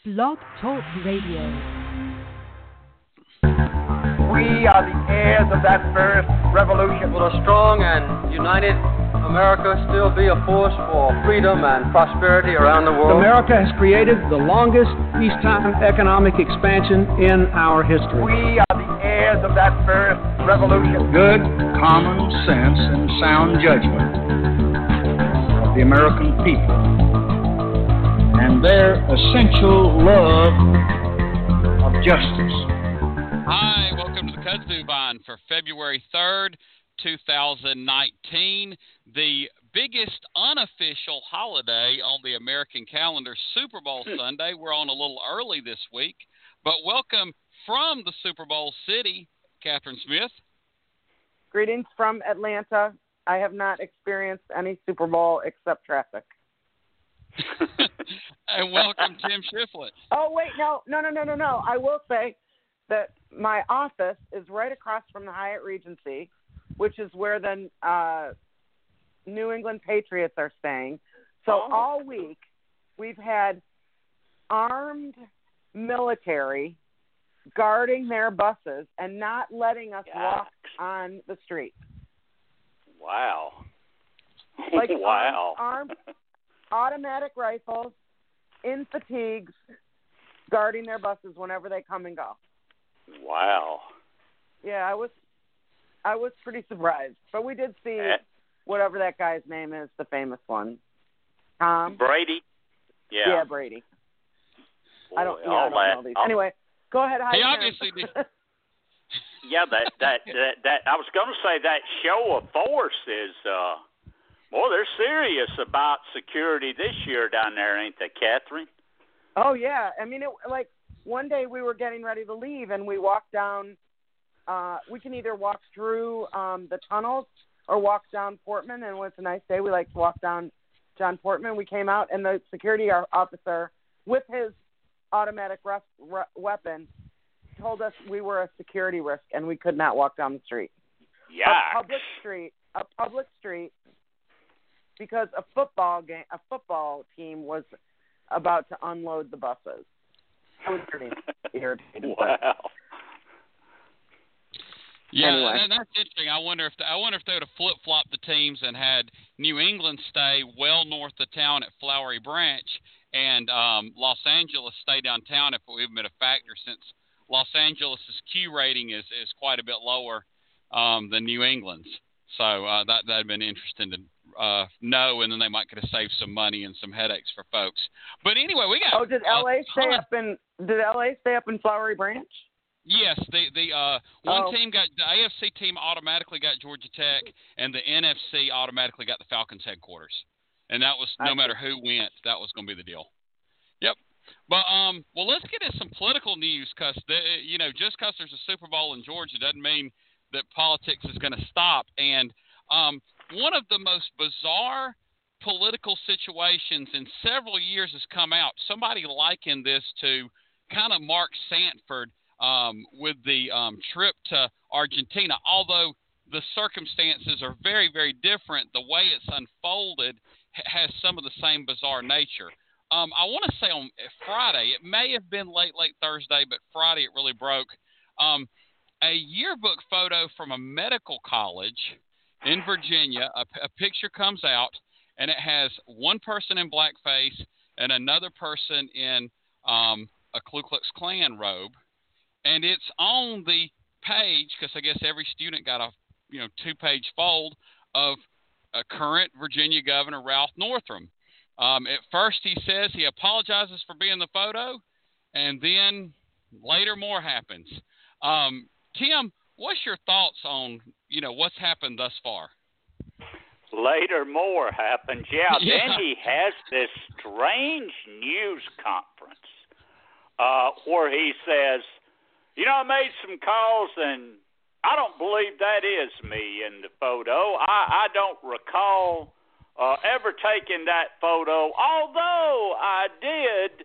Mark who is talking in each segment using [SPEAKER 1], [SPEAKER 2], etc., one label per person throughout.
[SPEAKER 1] Blog Talk Radio.
[SPEAKER 2] We are the heirs of that first revolution.
[SPEAKER 3] Will a strong and united America still be a force for freedom and prosperity around the world?
[SPEAKER 4] America has created the longest peacetime economic expansion in our history.
[SPEAKER 2] We are the heirs of that first revolution.
[SPEAKER 5] Good common sense and sound judgment of the American people and their essential love of justice.
[SPEAKER 6] Hi, welcome to the Kudzu Vine for February 3rd, 2019, the biggest unofficial holiday on the American calendar, Super Bowl Sunday. We're on a little early this week, but welcome from the Super Bowl city, Catherine Smith.
[SPEAKER 7] Greetings from Atlanta. I have not experienced any Super Bowl except traffic.
[SPEAKER 6] And welcome, Tim Shiflett.
[SPEAKER 7] Oh, wait, no. I will say that my office is right across from the Hyatt Regency, which is where the New England Patriots are staying. So all week we've had armed military guarding their buses and not letting us walk on the street.
[SPEAKER 8] Wow.
[SPEAKER 7] Like
[SPEAKER 8] wow.
[SPEAKER 7] Armed automatic rifles in fatigues guarding their buses whenever they come and go.
[SPEAKER 8] Wow.
[SPEAKER 7] Yeah, I was pretty surprised. But we did see whatever that guy's name is, the famous one.
[SPEAKER 8] Brady?
[SPEAKER 7] Yeah, Brady.
[SPEAKER 8] Boy,
[SPEAKER 7] I don't know these. Anyway, go ahead.
[SPEAKER 6] He obviously did.
[SPEAKER 8] Yeah, that I was going to say that show of force is, they're serious about security this year down there, ain't they, Catherine?
[SPEAKER 7] Oh, yeah. I mean, one day we were getting ready to leave, and we walked down. We can either walk through the tunnels or walk down Portman, and when it's a nice day, we like to walk down John Portman. We came out, and the security officer, with his automatic weapon, told us we were a security risk, and we could not walk down the street.
[SPEAKER 8] Yeah.
[SPEAKER 7] A public street, because a football team was about to unload the buses. I was pretty irritated.
[SPEAKER 8] Wow.
[SPEAKER 6] Yeah,
[SPEAKER 7] anyway.
[SPEAKER 6] and that's interesting. I wonder if they would have flip-flopped the teams and had New England stay well north of town at Flowery Branch and Los Angeles stay downtown, if it would have been a factor, since Los Angeles' Q rating is quite a bit lower than New England's. So that'd have been interesting to know, and then they might could have saved some money and some headaches for folks. But anyway, we got.
[SPEAKER 7] Oh, did LA stay up in Flowery Branch?
[SPEAKER 6] Yes, the team got the AFC team automatically got Georgia Tech, and the NFC automatically got the Falcons headquarters, and that was no matter who went, that was going to be the deal. Yep. But well, let's get into some political news, because just because there's a Super Bowl in Georgia doesn't mean that politics is going to stop. And one of the most bizarre political situations in several years has come out. Somebody likened this to kind of Mark Sanford with the trip to Argentina. Although the circumstances are very, very different, the way it's unfolded has some of the same bizarre nature. I want to say on Friday, it may have been late Thursday, but Friday it really broke. A yearbook photo from a medical college in Virginia, a picture comes out, and it has one person in blackface and another person in a Ku Klux Klan robe. And it's on the page, because I guess every student got a 2-page fold of current Virginia Governor Ralph Northam. At first he says he apologizes for being in the photo, and then later more happens. Tim, what's your thoughts on, what's happened thus far?
[SPEAKER 8] Later more happens, yeah. Then he has this strange news conference where he says, I made some calls, and I don't believe that is me in the photo. I don't recall ever taking that photo, although I did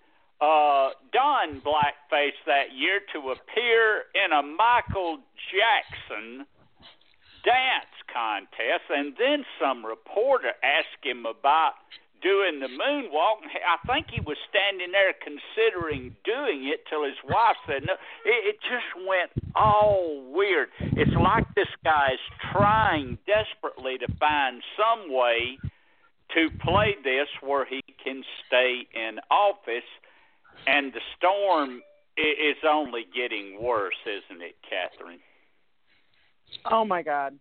[SPEAKER 8] don blackface that year to appear in a Michael Jackson dance contest, and then some reporter asked him about doing the moonwalk. I think he was standing there considering doing it till his wife said no. It just went all weird. It's like this guy is trying desperately to find some way to play this where he can stay in office, and the storm is only getting worse, isn't it, Catherine?
[SPEAKER 7] Oh my God.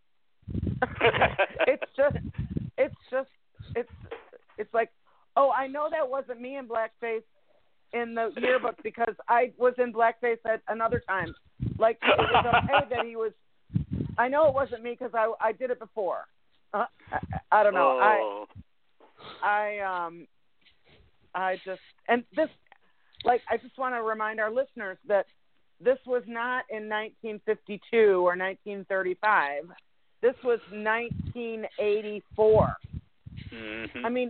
[SPEAKER 7] It's like, oh, I know that wasn't me in blackface in the yearbook because I was in blackface at another time. Like, it was okay that he was. I know it wasn't me because I did it before. I don't know.
[SPEAKER 8] Oh.
[SPEAKER 7] I just, and this, like, I just want to remind our listeners that this was not in 1952 or 1935. This was 1984.
[SPEAKER 8] Mm-hmm.
[SPEAKER 7] I mean,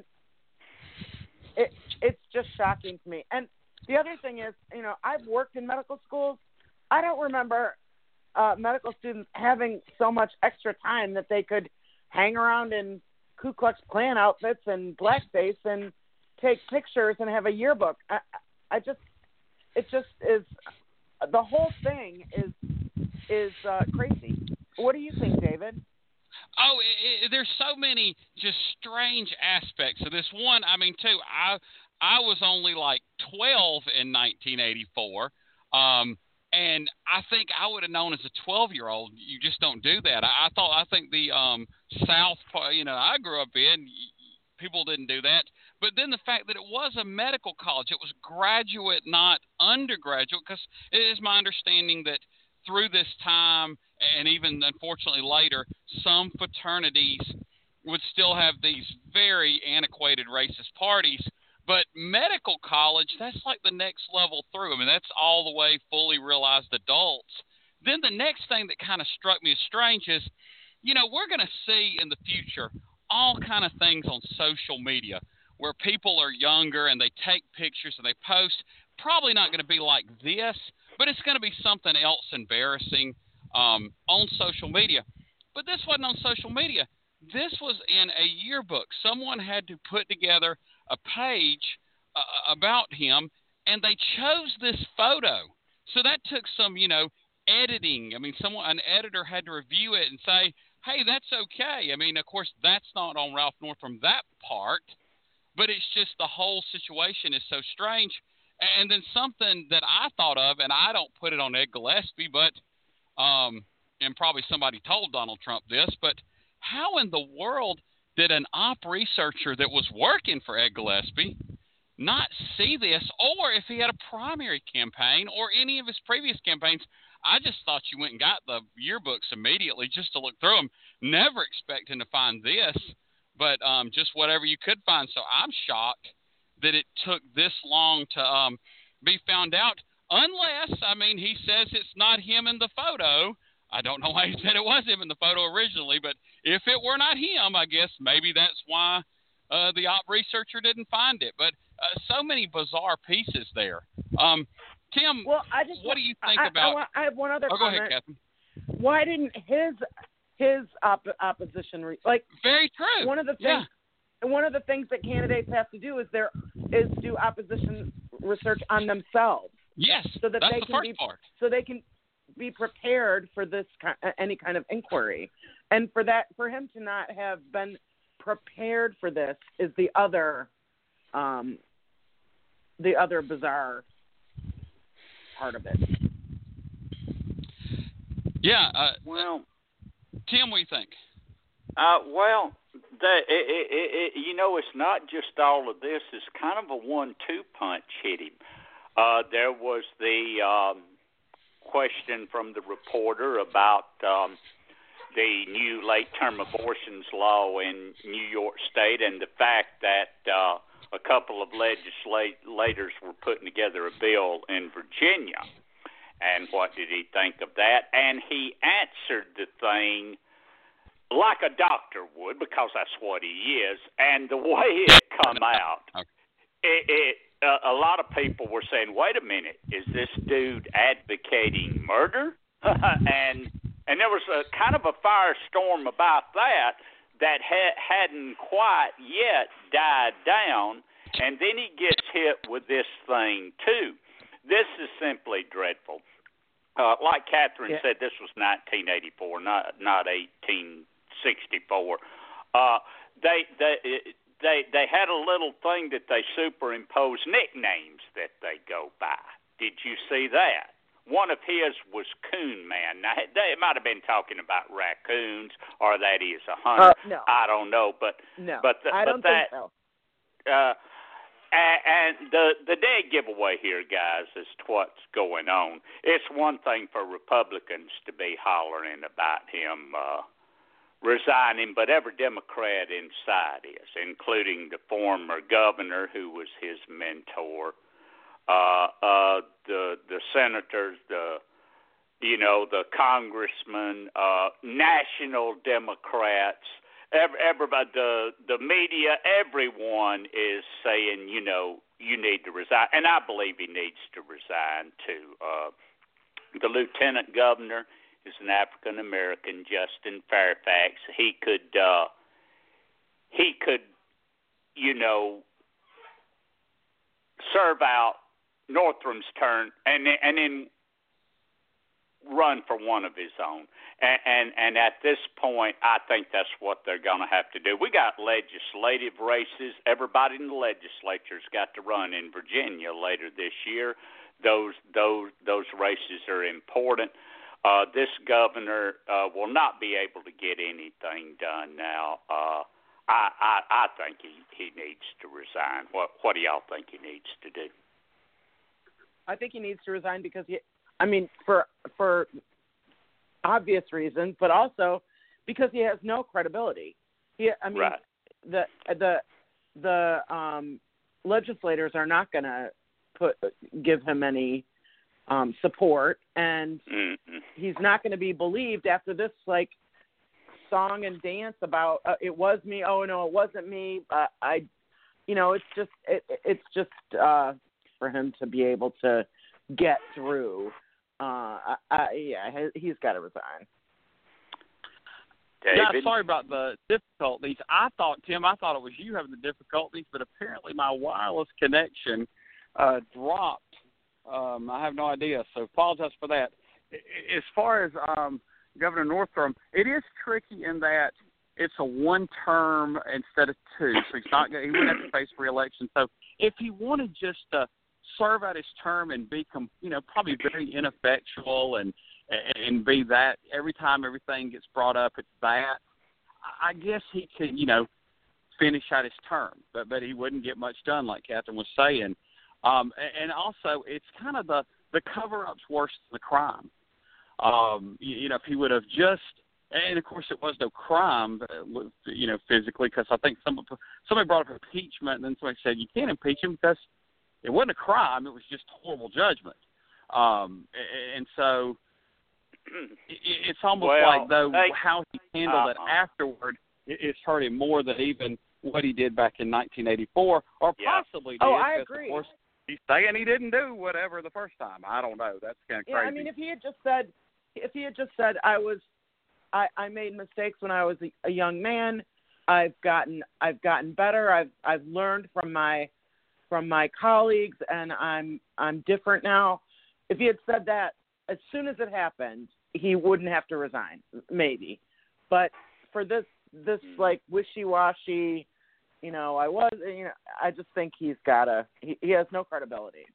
[SPEAKER 7] it's just shocking to me. And the other thing is, I've worked in medical schools. I don't remember medical students having so much extra time that they could hang around in Ku Klux Klan outfits and blackface and take pictures and have a yearbook. It just is. The whole thing is crazy. What do you think, David?
[SPEAKER 6] Oh, there's so many just strange aspects of this. One, I mean, too, I was only like 12 in 1984, and I think I would have known as a 12-year-old. You just don't do that. I think the South, I grew up in, people didn't do that. But then the fact that it was a medical college, it was graduate, not undergraduate, because it is my understanding that through this time, and even unfortunately later, some fraternities would still have these very antiquated racist parties. But medical college, that's like the next level through. I mean, that's all the way fully realized adults. Then the next thing that kind of struck me as strange is, we're going to see in the future all kind of things on social media where people are younger and they take pictures and they post. Probably not going to be like this, but it's going to be something else embarrassing on social media. But this wasn't on social media. This was in a yearbook. Someone had to put together a page about him, and they chose this photo. So that took some, editing. I mean, an editor had to review it and say, hey, that's okay. I mean, of course, that's not on Ralph Northam, that part, but it's just the whole situation is so strange. And then something that I thought of, and I don't put it on Ed Gillespie, but and probably somebody told Donald Trump this, but how in the world did an op researcher that was working for Ed Gillespie not see this, or if he had a primary campaign or any of his previous campaigns? I just thought you went and got the yearbooks immediately just to look through them, never expecting to find this, but just whatever you could find. So I'm shocked that it took this long to be found out, unless, I mean, he says it's not him in the photo. I don't know why he said it was him in the photo originally, but if it were not him, I guess maybe that's why the op researcher didn't find it. But so many bizarre pieces there. Tim, what do you think about?
[SPEAKER 7] I have one other comment.
[SPEAKER 6] Go ahead, Catherine.
[SPEAKER 7] Why didn't his opposition
[SPEAKER 6] very true?
[SPEAKER 7] One of the things. Yeah. One of the things that candidates have to do is do opposition research on themselves.
[SPEAKER 6] Yes,
[SPEAKER 7] so that
[SPEAKER 6] that's
[SPEAKER 7] they
[SPEAKER 6] the
[SPEAKER 7] can
[SPEAKER 6] first part.
[SPEAKER 7] So they can be prepared for this any kind of inquiry, and for him to not have been prepared for this is the other bizarre part of it.
[SPEAKER 6] Yeah.
[SPEAKER 8] Well,
[SPEAKER 6] Tim, what do you think?
[SPEAKER 8] Well, it's not just all of this. It's kind of a 1-2 punch hit him. There was the question from the reporter about the new late-term abortions law in New York State and the fact that a couple of legislators were putting together a bill in Virginia. And what did he think of that? And he answered the thing like a doctor would, because that's what he is. And the way it come out, a lot of people were saying, wait a minute, is this dude advocating murder? and there was a kind of a firestorm about that. that hadn't quite yet died down, and then he gets hit with this thing too. This is simply dreadful. Like Catherine said, this was 1984, not 1864. They had a little thing that they superimposed nicknames that they go by. Did you see that? One of his was Coon Man. Now, they might have been talking about raccoons, or that he is a hunter.
[SPEAKER 7] No.
[SPEAKER 8] I don't know, but
[SPEAKER 7] I don't think so.
[SPEAKER 8] And the dead giveaway here, guys, is what's going on. It's one thing for Republicans to be hollering about him resigning, but every Democrat inside is, including the former governor who was his mentor, the senators, the congressmen, national Democrats, everybody, the media, everyone is saying, you need to resign, and I believe he needs to resign too. The lieutenant governor is an African American, Justin Fairfax. He could, serve out Northrum's term and then run for one of his own. And at this point, I think that's what they're going to have to do. We got legislative races. Everybody in the legislature's got to run in Virginia later this year. Those races are important. This governor will not be able to get anything done now. I think he needs to resign. What do y'all think he needs to do?
[SPEAKER 7] I think he needs to resign because for obvious reasons, but also because he has no credibility.
[SPEAKER 8] Right.
[SPEAKER 7] The legislators are not going to give him any support, and he's not going to be believed after this song and dance about it was me. Oh no, it wasn't me. It's just for him to be able to get through. He's got to resign.
[SPEAKER 8] David?
[SPEAKER 9] Yeah, sorry about the difficulties. I thought it was you having the difficulties, but apparently my wireless connection dropped. I have no idea, so apologize for that. As far as Governor Northam, it is tricky in that it's a one term instead of two, so he wouldn't have to face re-election. So if he wanted just to serve out his term and be, probably very ineffectual and be that every time everything gets brought up, it's that, I guess he could, finish out his term, but he wouldn't get much done, like Catherine was saying. And also, it's kind of the cover-up's worse than the crime. If he would have just, and of course it was no crime, physically, because I think somebody brought up impeachment, and then somebody said you can't impeach him because it wasn't a crime; it was just horrible judgment. And so it's almost how he handled it afterward is hurting more than even what he did back in 1984, or possibly did.
[SPEAKER 7] Oh, I agree.
[SPEAKER 9] Of course, he's saying he didn't do whatever the first time. I don't know. That's kind of crazy.
[SPEAKER 7] I mean, if he had just said, I made mistakes when I was a young man. I've gotten better. I've learned from my colleagues, and I'm different now. If he had said that as soon as it happened, he wouldn't have to resign, maybe. But for this wishy-washy, I just think he has no credibility.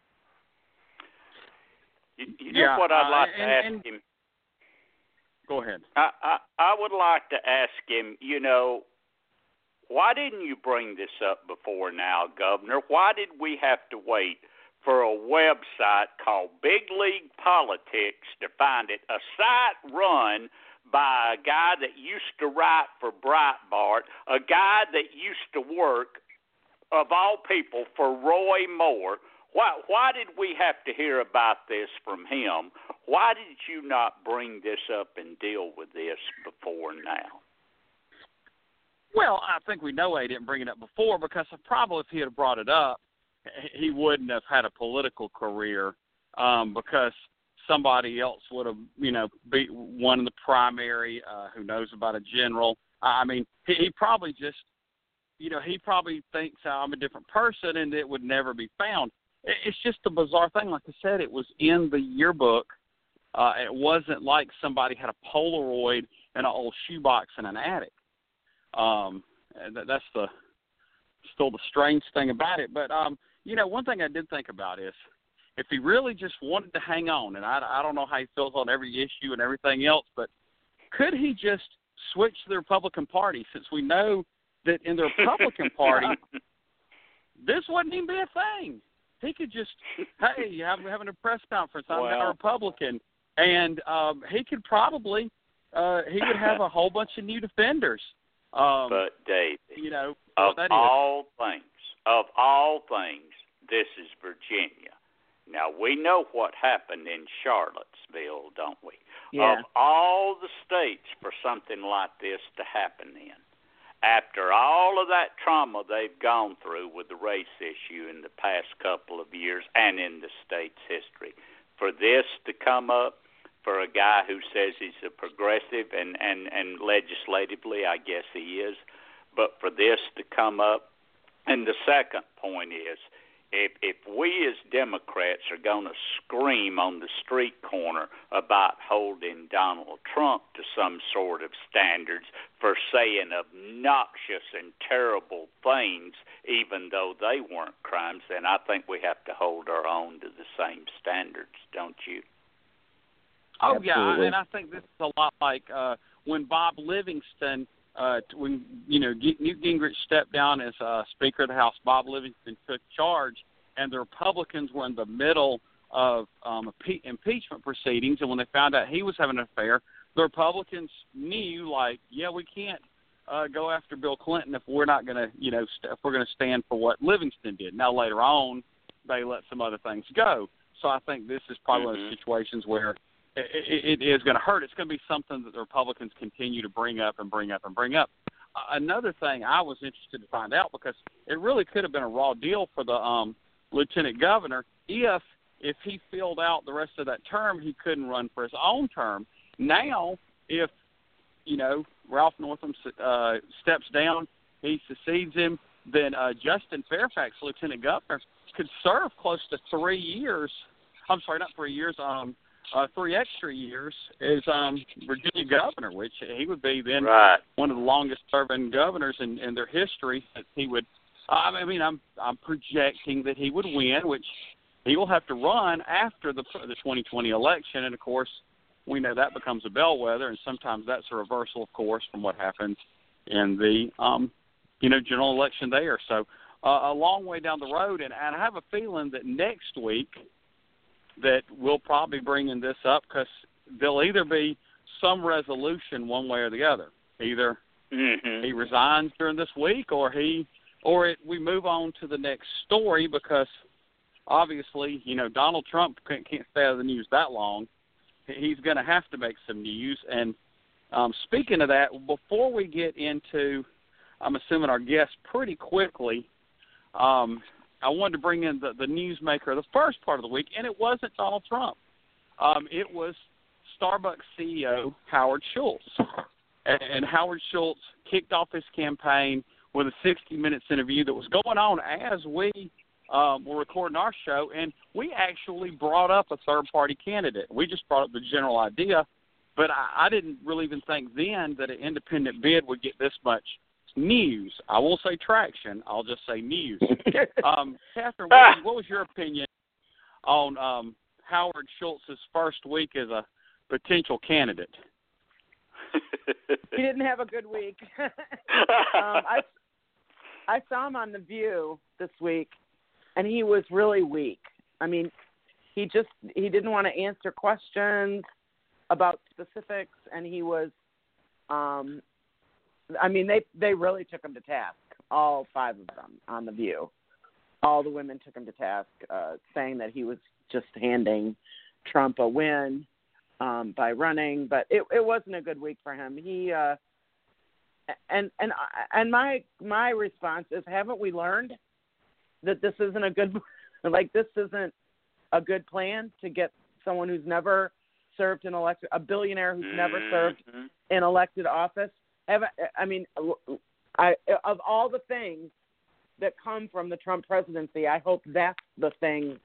[SPEAKER 8] What I'd like to ask him?
[SPEAKER 9] Go ahead.
[SPEAKER 8] I would like to ask him, why didn't you bring this up before now, Governor? Why did we have to wait for a website called Big League Politics to find it? A site run by a guy that used to write for Breitbart, a guy that used to work, of all people, for Roy Moore. Why did we have to hear about this from him? Why did you not bring this up and deal with this before now?
[SPEAKER 9] Well, I think we know he didn't bring it up before because probably if he had brought it up, he wouldn't have had a political career because somebody else would have, beat one in the primary who knows about a general. I mean, he probably just, he probably thinks I'm a different person and it would never be found. It's just a bizarre thing. Like I said, it was in the yearbook. It wasn't like somebody had a Polaroid in an old shoebox in an attic. That's still the strange thing about it. But, one thing I did think about is if he really just wanted to hang on, and I don't know how he feels on every issue and everything else, but could he just switch to the Republican Party, since we know that in the Republican Party, this wouldn't even be a thing. He could just, hey, having a press conference, I'm a Republican, and he could probably, he would have a whole bunch of new defenders.
[SPEAKER 8] But Dave, of all things, this is Virginia. Now, we know what happened in Charlottesville, don't we?
[SPEAKER 7] Yeah.
[SPEAKER 8] Of all the states for something like this to happen in, after all of that trauma they've gone through with the race issue in the past couple of years and in the state's history, for this to come up, for a guy who says he's a progressive, and legislatively I guess he is, but for this to come up, and the second point is, if we as Democrats are going to scream on the street corner about holding Donald Trump to some sort of standards for saying obnoxious and terrible things, even though they weren't crimes, then I think we have to hold our own to the same standards, don't you?
[SPEAKER 9] Oh,
[SPEAKER 7] Absolutely.
[SPEAKER 9] yeah, and I think this is a lot like when Bob Livingston, when Newt Gingrich stepped down as Speaker of the House, Bob Livingston took charge, and the Republicans were in the middle of impeachment proceedings, and when they found out he was having an affair, the Republicans knew, we can't go after Bill Clinton if we're not going to, if we're going to stand for what Livingston did. Now, later on, they let some other things go. So I think this is probably one of those situations where it is going to hurt. It's going to be something that the Republicans continue to bring up and bring up and bring up. Another thing I was interested to find out, because it really could have been a raw deal for the lieutenant governor, if he filled out the rest of that term, he couldn't run for his own term. Now, if, Ralph Northam steps down, he succeeds him, then Justin Fairfax, lieutenant governor, could serve close to 3 years. I'm sorry, not 3 years, 3 extra years as Virginia governor, which he would be then one of the longest-serving governors in their history. That he would, I'm projecting that he would win, which he will have to run after the 2020 election, and of course, we know that becomes a bellwether, and sometimes that's a reversal, of course, from what happens in the general election there. So a long way down the road, and I have a feeling that next week that we'll probably bring this up, because there'll either be some resolution one way or the other. Either he resigns during this week, or we move on to the next story, because obviously, Donald Trump can't stay out of the news that long. He's going to have to make some news. And speaking of that, before we get into, I'm assuming, our guest pretty quickly, I wanted to bring in the newsmaker of the first part of the week, and it wasn't Donald Trump. It was Starbucks CEO Howard Schultz. And Howard Schultz kicked off his campaign with a 60 Minutes interview that was going on as we were recording our show, and we actually brought up a third-party candidate. We just brought up the general idea, but I didn't really even think then that an independent bid would get this much news. I won't say traction. I'll just say news. Catherine, what was your opinion on Howard Schultz's first week as a potential candidate?
[SPEAKER 7] He didn't have a good week. I saw him on The View this week, and he was really weak. I mean, he didn't want to answer questions about specifics, and he was they really took him to task, all 5 of them on The View. All the women took him to task, saying that he was just handing Trump a win by running, but it wasn't a good week for him. He and my response is, haven't we learned that this isn't a good plan to get someone who's never served in a billionaire who's never served in elected office I mean, of all the things that come from the Trump presidency, I hope that's the thing,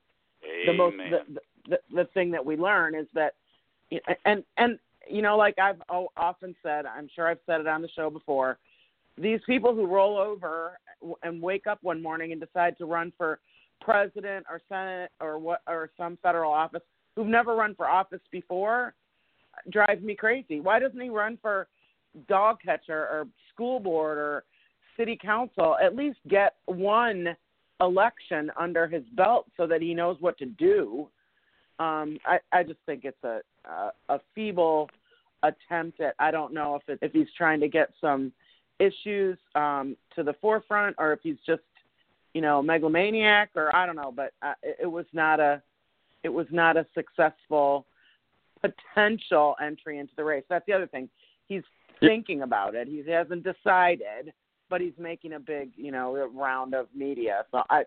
[SPEAKER 7] the thing that we learn is that, and you know, like I've often said, I'm sure I've said it on the show before, these people who roll over and wake up one morning and decide to run for president or Senate or some federal office, who've never run for office before, drives me crazy. Why doesn't he run for dog catcher or school board or city council? At least get one election under his belt so that he knows what to do. I just think it's a feeble attempt at, I don't know if he's trying to get some issues to the forefront or if he's just, you know, megalomaniac or I don't know, but it was not a successful potential entry into the race. That's the other thing. He's thinking about it. He hasn't decided, but he's making a big, you know, round of media. So I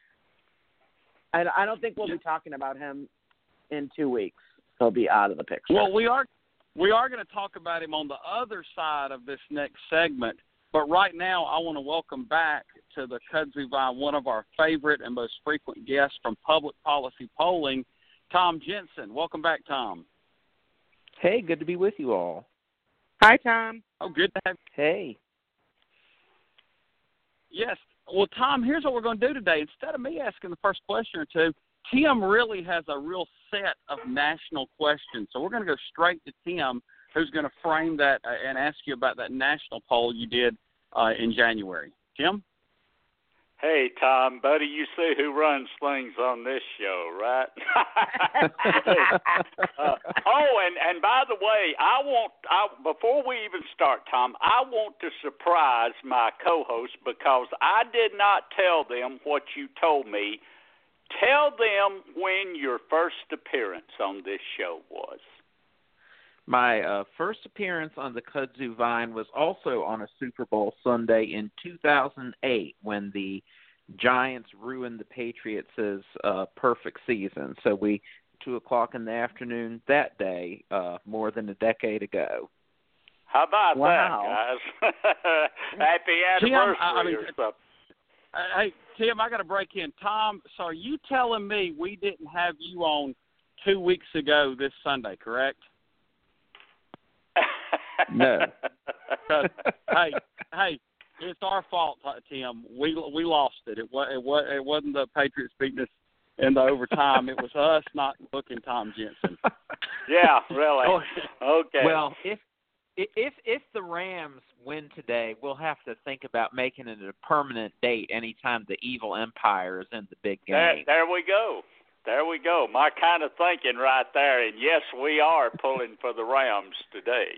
[SPEAKER 7] don't think we'll be talking about him in 2 weeks. He'll be out of the picture.
[SPEAKER 9] Well, we are going to talk about him on the other side of this next segment. But right now, I want to welcome back to the Kudzu Vine one of our favorite and most frequent guests from Public Policy Polling, Tom Jensen. Welcome back, Tom.
[SPEAKER 10] Hey, good to be with you all.
[SPEAKER 7] Hi, Tom.
[SPEAKER 9] Oh, good to have you.
[SPEAKER 10] Hey.
[SPEAKER 9] Yes. Well, Tom, here's what we're going to do today. Instead of me asking the first question or two, Tim really has a real set of national questions. So we're going to go straight to Tim, who's going to frame that and ask you about that national poll you did in January. Tim?
[SPEAKER 8] Hey, Tom, buddy, you see who runs things on this show, right? And by the way, before we even start, Tom, I want to surprise my co-host because I did not tell them what you told me. Tell them when your first appearance on this show was.
[SPEAKER 10] My first appearance on the Kudzu Vine was also on a Super Bowl Sunday in 2008 when the Giants ruined the Patriots' perfect season. So 2:00 in the afternoon that day, more than a decade ago.
[SPEAKER 8] How about that, guys? Happy anniversary or something.
[SPEAKER 9] Hey, Tim, I got to break in. Tom, so are you telling me we didn't have you on 2 weeks ago this Sunday, correct?
[SPEAKER 10] No.
[SPEAKER 9] hey, it's our fault, Tim. We lost it. It wasn't the Patriots beating us in the overtime. It was us not booking Tom Jensen.
[SPEAKER 8] Yeah, really. Okay.
[SPEAKER 10] Well, if the Rams win today, we'll have to think about making it a permanent date anytime the evil empire is in the big game.
[SPEAKER 8] There we go. There we go. My kind of thinking right there. And yes, we are pulling for the Rams today.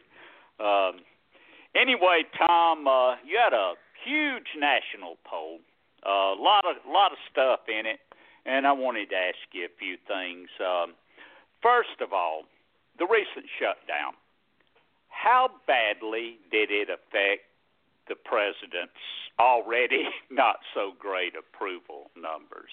[SPEAKER 8] Anyway, Tom, you had a huge national poll, a lot of stuff in it, and I wanted to ask you a few things. First of all, the recent shutdown. How badly did it affect the president's already not so great approval numbers?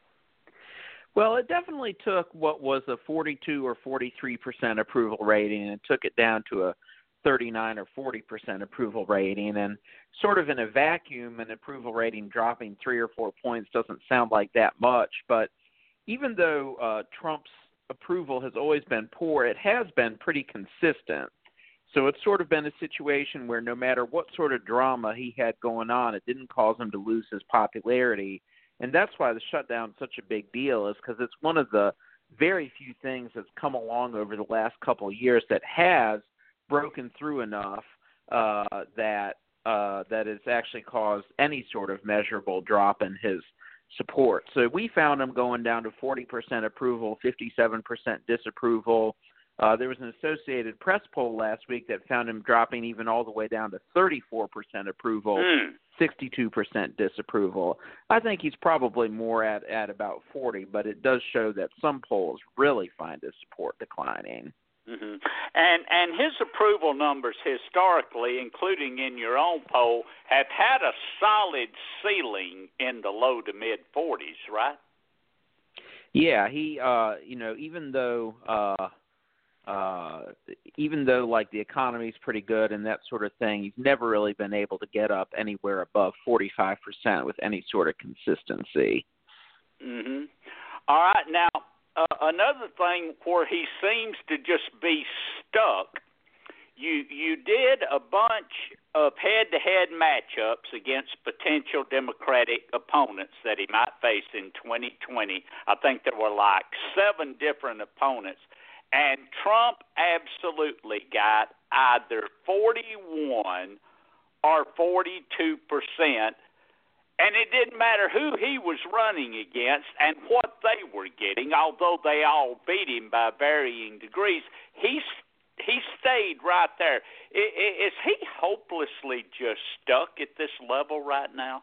[SPEAKER 10] Well, it definitely took what was a 42 or 43% approval rating and took it down to a 39 or 40% approval rating. And sort of in a vacuum, an approval rating dropping 3 or 4 points doesn't sound like that much. But even though Trump's approval has always been poor, it has been pretty consistent. So it's sort of been a situation where no matter what sort of drama he had going on, it didn't cause him to lose his popularity. And that's why the shutdown is such a big deal, is because it's one of the very few things that's come along over the last couple of years that has broken through enough that has actually caused any sort of measurable drop in his support. So we found him going down to 40% approval, 57% disapproval. There was an Associated Press poll last week that found him dropping even all the way down to 34% approval, 62% disapproval. I think he's probably more at about 40, but it does show that some polls really find his support declining.
[SPEAKER 8] Mm-hmm. And his approval numbers historically, including in your own poll, have had a solid ceiling in the low to mid 40s, right?
[SPEAKER 10] Yeah, he, even though even though like the economy's pretty good and that sort of thing, he's never really been able to get up anywhere above 45% with any sort of consistency.
[SPEAKER 8] Mm-hmm. All right, now another thing where he seems to just be stuck. You did a bunch of head-to-head matchups against potential Democratic opponents that he might face in 2020. I think there were like 7 different opponents. And Trump absolutely got either 41 or 42%. And it didn't matter who he was running against and what they were getting, although they all beat him by varying degrees. He stayed right there. Is he hopelessly just stuck at this level right now?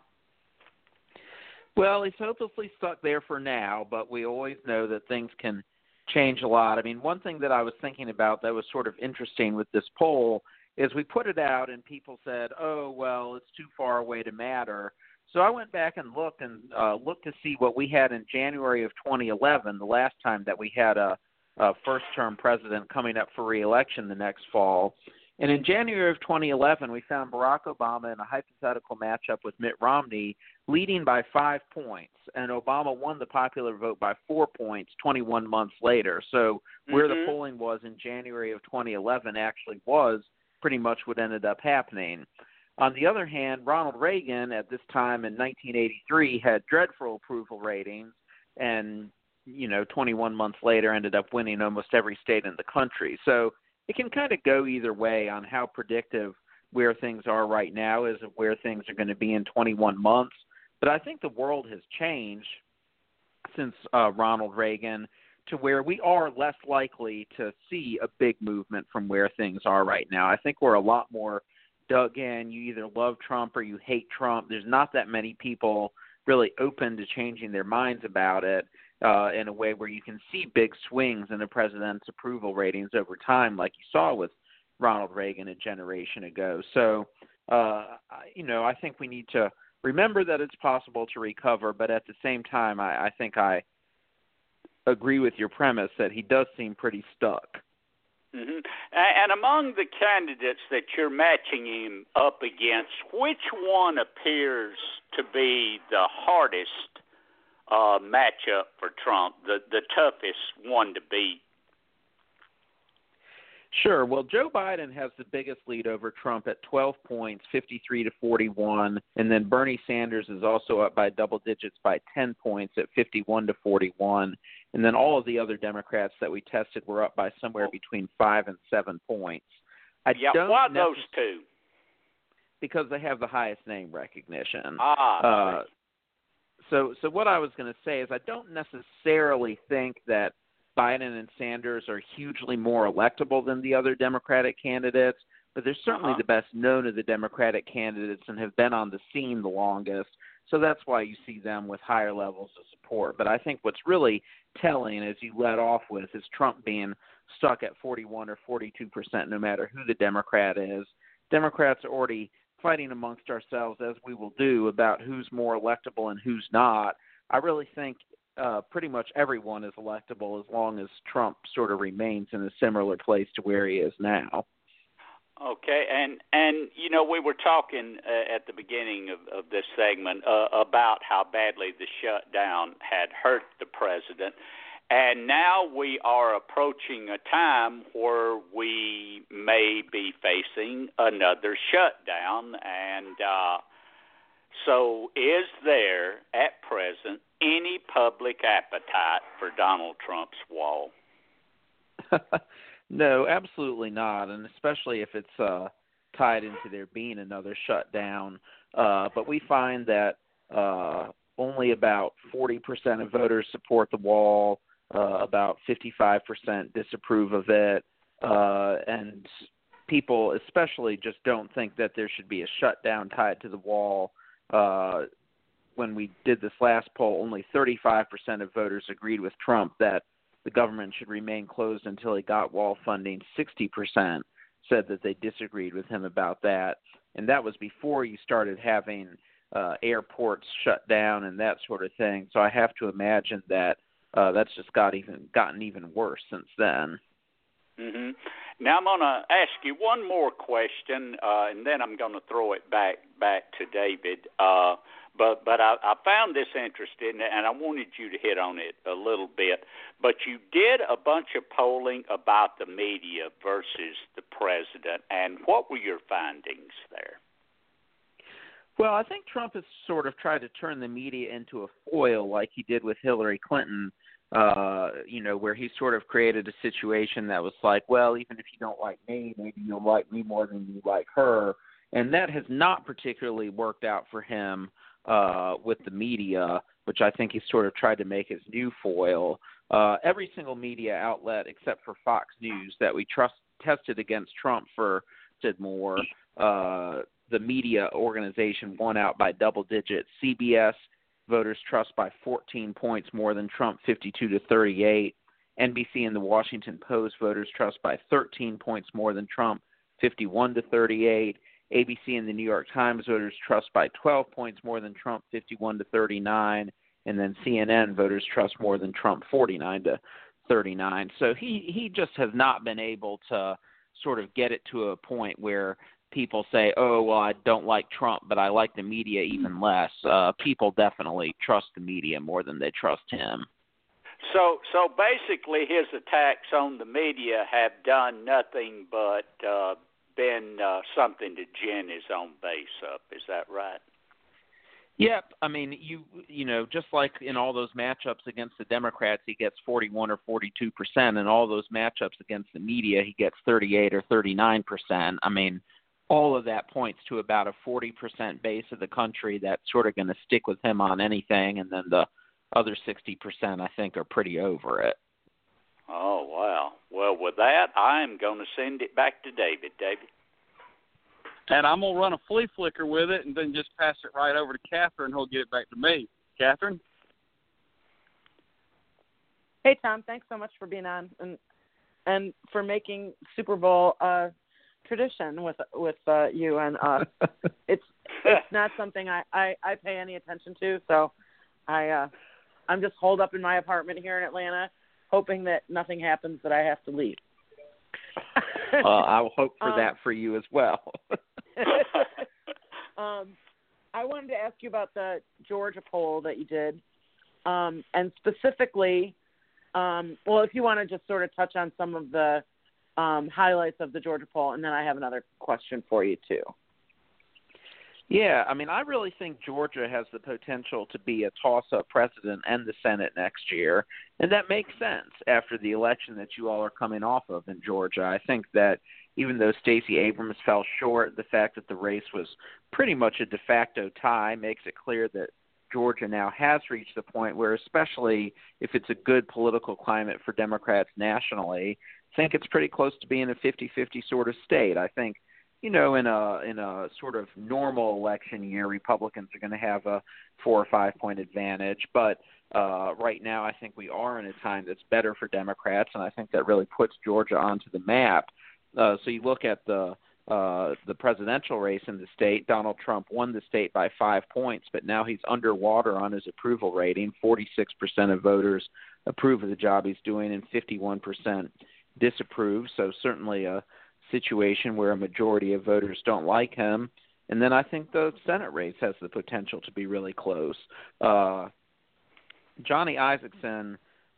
[SPEAKER 10] Well, he's hopelessly stuck there for now, but we always know that things can change a lot. I mean, one thing that I was thinking about that was sort of interesting with this poll is we put it out and people said, oh, well, it's too far away to matter. So I went back and looked to see what we had in January of 2011, the last time that we had a first-term president coming up for re-election the next fall. And in January of 2011, we found Barack Obama in a hypothetical matchup with Mitt Romney, leading by 5 points. And Obama won the popular vote by 4 points 21 months later. So where the polling was in January of 2011 actually was pretty much what ended up happening. On the other hand, Ronald Reagan at this time in 1983 had dreadful approval ratings and 21 months later ended up winning almost every state in the country. So it can kind of go either way on how predictive where things are right now is of where things are going to be in 21 months. But I think the world has changed since Ronald Reagan to where we are less likely to see a big movement from where things are right now. I think we're a lot more dug in. You either love Trump or you hate Trump. There's not that many people really open to changing their minds about it in a way where you can see big swings in the president's approval ratings over time, like you saw with Ronald Reagan a generation ago. So, I think we need to remember that it's possible to recover, but at the same time, I think I agree with your premise that he does seem pretty stuck.
[SPEAKER 8] Mm-hmm. And among the candidates that you're matching him up against, which one appears to be the hardest matchup for Trump, the toughest one to beat?
[SPEAKER 10] Sure. Well, Joe Biden has the biggest lead over Trump at 12 points, 53-41, and then Bernie Sanders is also up by double digits by 10 points at 51-41, and then all of the other Democrats that we tested were up by somewhere between 5 and 7 points.
[SPEAKER 8] Why those two?
[SPEAKER 10] Because they have the highest name recognition. So what I was going to say is I don't necessarily think that Biden and Sanders are hugely more electable than the other Democratic candidates, but they're certainly the best known of the Democratic candidates and have been on the scene the longest. So that's why you see them with higher levels of support. But I think what's really telling, as you led off with, is Trump being stuck at 41 or 42%, no matter who the Democrat is. Democrats are already fighting amongst ourselves, as we will do, about who's more electable and who's not. I really think pretty much everyone is electable as long as Trump sort of remains in a similar place to where he is now.
[SPEAKER 8] Okay, and we were talking at the beginning of this segment about how badly the shutdown had hurt the president, and now we are approaching a time where we may be facing another shutdown, and so is there at present any public appetite for Donald Trump's wall?
[SPEAKER 10] No, absolutely not, and especially if it's tied into there being another shutdown. But we find that only about 40% of voters support the wall, about 55% disapprove of it, and people especially just don't think that there should be a shutdown tied to the wall. When we did this last poll, only 35% of voters agreed with Trump that the government should remain closed until he got wall funding. 60% said that they disagreed with him about that. And that was before you started having airports shut down and that sort of thing. So I have to imagine that that's just gotten even worse since then.
[SPEAKER 8] Mm-hmm. Now I'm going to ask you one more question, and then I'm going to throw it back to David. But I found this interesting, and I wanted you to hit on it a little bit. But you did a bunch of polling about the media versus the president, and what were your findings there?
[SPEAKER 10] Well, I think Trump has sort of tried to turn the media into a foil like he did with Hillary Clinton, where he sort of created a situation that was like, well, even if you don't like me, maybe you'll like me more than you like her. And that has not particularly worked out for him with the media, which I think he's sort of tried to make his new foil. Every single media outlet except for Fox News that we tested against Trump for did more. The media organization won out by double digits. CBS voters trust by 14 points more than Trump, 52-38. NBC and the Washington Post voters trust by 13 points more than Trump, 51-38. ABC and the New York Times voters trust by 12 points more than Trump, 51-39. And then CNN voters trust more than Trump, 49-39. So he just has not been able to sort of get it to a point where people say, oh, well, I don't like Trump, but I like the media even less. People definitely trust the media more than they trust him.
[SPEAKER 8] So basically his attacks on the media have done nothing but been something to gin his own base up. Is that right?
[SPEAKER 10] Yep. I mean, you know, just like in all those matchups against the Democrats, he gets 41 or 42%. In all those matchups against the media, he gets 38 or 39%. I mean, all of that points to about a 40% base of the country that's sort of going to stick with him on anything, and then the other 60%, I think, are pretty over it.
[SPEAKER 8] Oh, wow. Well, with that, I'm going to send it back to David. David?
[SPEAKER 9] And I'm going to run a flea flicker with it and then just pass it right over to Catherine, who'll get it back to me. Catherine?
[SPEAKER 7] Hey, Tom, thanks so much for being on and for making Super Bowl tradition with you and us. It's not something I pay any attention to, so I'm just holed up in my apartment here in Atlanta, hoping that nothing happens that I have to leave.
[SPEAKER 10] I'll hope for that for you as well.
[SPEAKER 7] I wanted to ask you about the Georgia poll that you did, and specifically, well, if you want to just sort of touch on some of the highlights of the Georgia poll, and then I have another question for you, too.
[SPEAKER 10] Yeah, I mean, I really think Georgia has the potential to be a toss-up president and the Senate next year, and that makes sense after the election that you all are coming off of in Georgia. I think that even though Stacey Abrams fell short, the fact that the race was pretty much a de facto tie makes it clear that Georgia now has reached the point where, especially if it's a good political climate for Democrats nationally, I think it's pretty close to being a 50-50 sort of state. I think, you know, in a sort of normal election year, Republicans are going to have a 4 or 5 point advantage. But right now, I think we are in a time that's better for Democrats, and I think that really puts Georgia onto the map. So you look at the presidential race in the state. Donald Trump won the state by 5 points, but now he's underwater on his approval rating. 46% of voters approve of the job he's doing, and 51% disapprove. So certainly a situation where a majority of voters don't like him. And then I think the Senate race has the potential to be really close. Johnny Isakson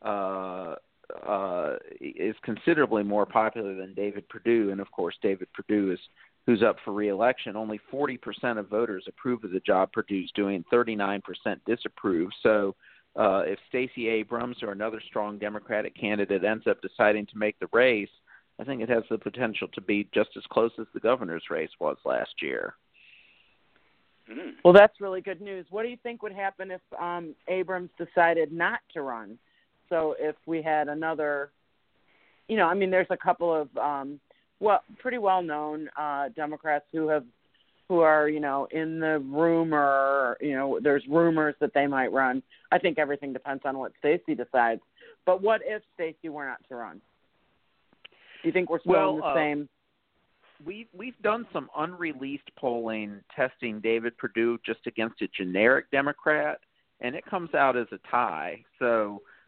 [SPEAKER 10] is considerably more popular than David Perdue, and of course David Perdue who's up for re-election. Only 40% of voters approve of the job Perdue's doing, 39% disapprove. So if Stacey Abrams or another strong Democratic candidate ends up deciding to make the race, I think it has the potential to be just as close as the governor's race was last year.
[SPEAKER 7] Well, that's really good news. What do you think would happen if Abrams decided not to run? So if we had another, you know, I mean, there's a couple of pretty well-known Democrats who are, you know, in the rumor, you know, there's rumors that they might run. I think everything depends on what Stacey decides. But what if Stacey were not to run? Do you think we're still in the same?
[SPEAKER 10] We've done some unreleased polling testing David Perdue just against a generic Democrat, and it comes out as a tie. So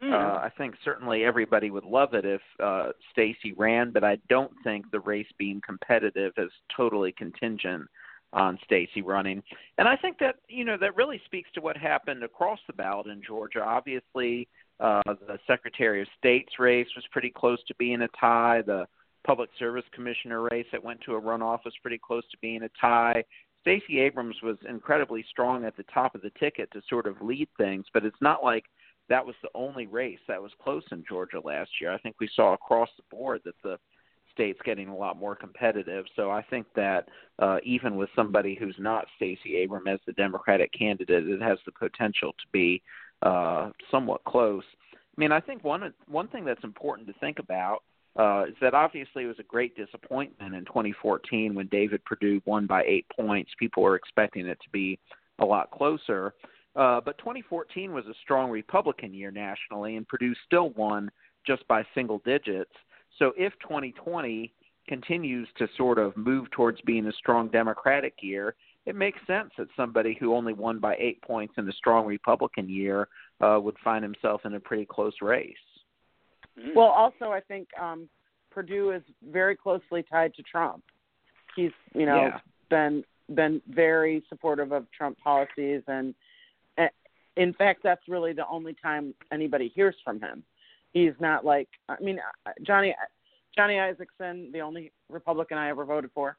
[SPEAKER 10] I think certainly everybody would love it if Stacey ran, but I don't think the race being competitive is totally contingent on Stacey running. And I think that, that really speaks to what happened across the ballot in Georgia. Obviously, the Secretary of State's race was pretty close to being a tie. The Public Service Commissioner race that went to a runoff was pretty close to being a tie. Stacey Abrams was incredibly strong at the top of the ticket to sort of lead things, but it's not like that was the only race that was close in Georgia last year. I think we saw across the board that the state's getting a lot more competitive. So I think that even with somebody who's not Stacey Abrams as the Democratic candidate, it has the potential to be somewhat close. I mean, I think one thing that's important to think about is that obviously it was a great disappointment in 2014 when David Perdue won by 8 points. People were expecting it to be a lot closer. But 2014 was a strong Republican year nationally, and Perdue still won just by single digits. So if 2020 continues to sort of move towards being a strong Democratic year, it makes sense that somebody who only won by 8 points in a strong Republican year would find himself in a pretty close race.
[SPEAKER 7] Well, also I think Perdue is very closely tied to Trump. He's, been very supportive of Trump policies, and in fact, that's really the only time anybody hears from him. He's not like, Johnny Isakson, the only Republican I ever voted for,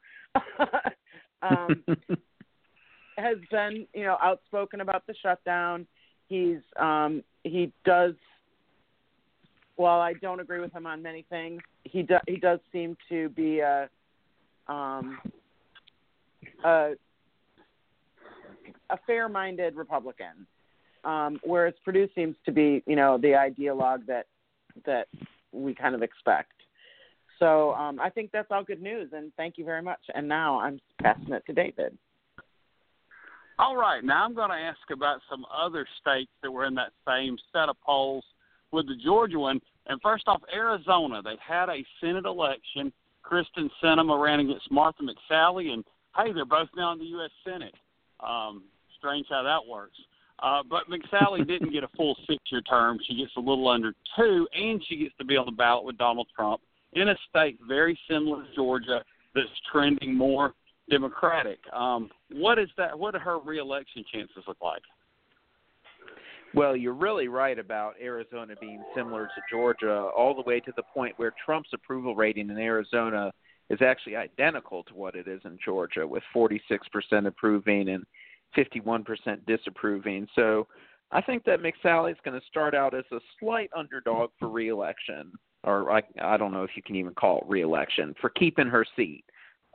[SPEAKER 7] has been, outspoken about the shutdown. He does, while I don't agree with him on many things, he does seem to be a fair-minded Republican. Whereas Perdue seems to be, the ideologue that we kind of expect. So I think that's all good news, and thank you very much. And now I'm passing it to David.
[SPEAKER 9] All right. Now I'm going to ask about some other states that were in that same set of polls with the Georgia one. And first off, Arizona. They had a Senate election. Kristen Sinema ran against Martha McSally, and, hey, they're both now in the U.S. Senate. Strange how that works. But McSally didn't get a full 6-year term. She gets a little under 2, and she gets to be on the ballot with Donald Trump in a state very similar to Georgia that's trending more Democratic. What do her reelection chances look like?
[SPEAKER 10] Well, you're really right about Arizona being similar to Georgia, all the way to the point where Trump's approval rating in Arizona is actually identical to what it is in Georgia, with 46% approving and 51% disapproving. So I think that McSally is going to start out as a slight underdog for re-election, or I don't know if you can even call it re-election, for keeping her seat.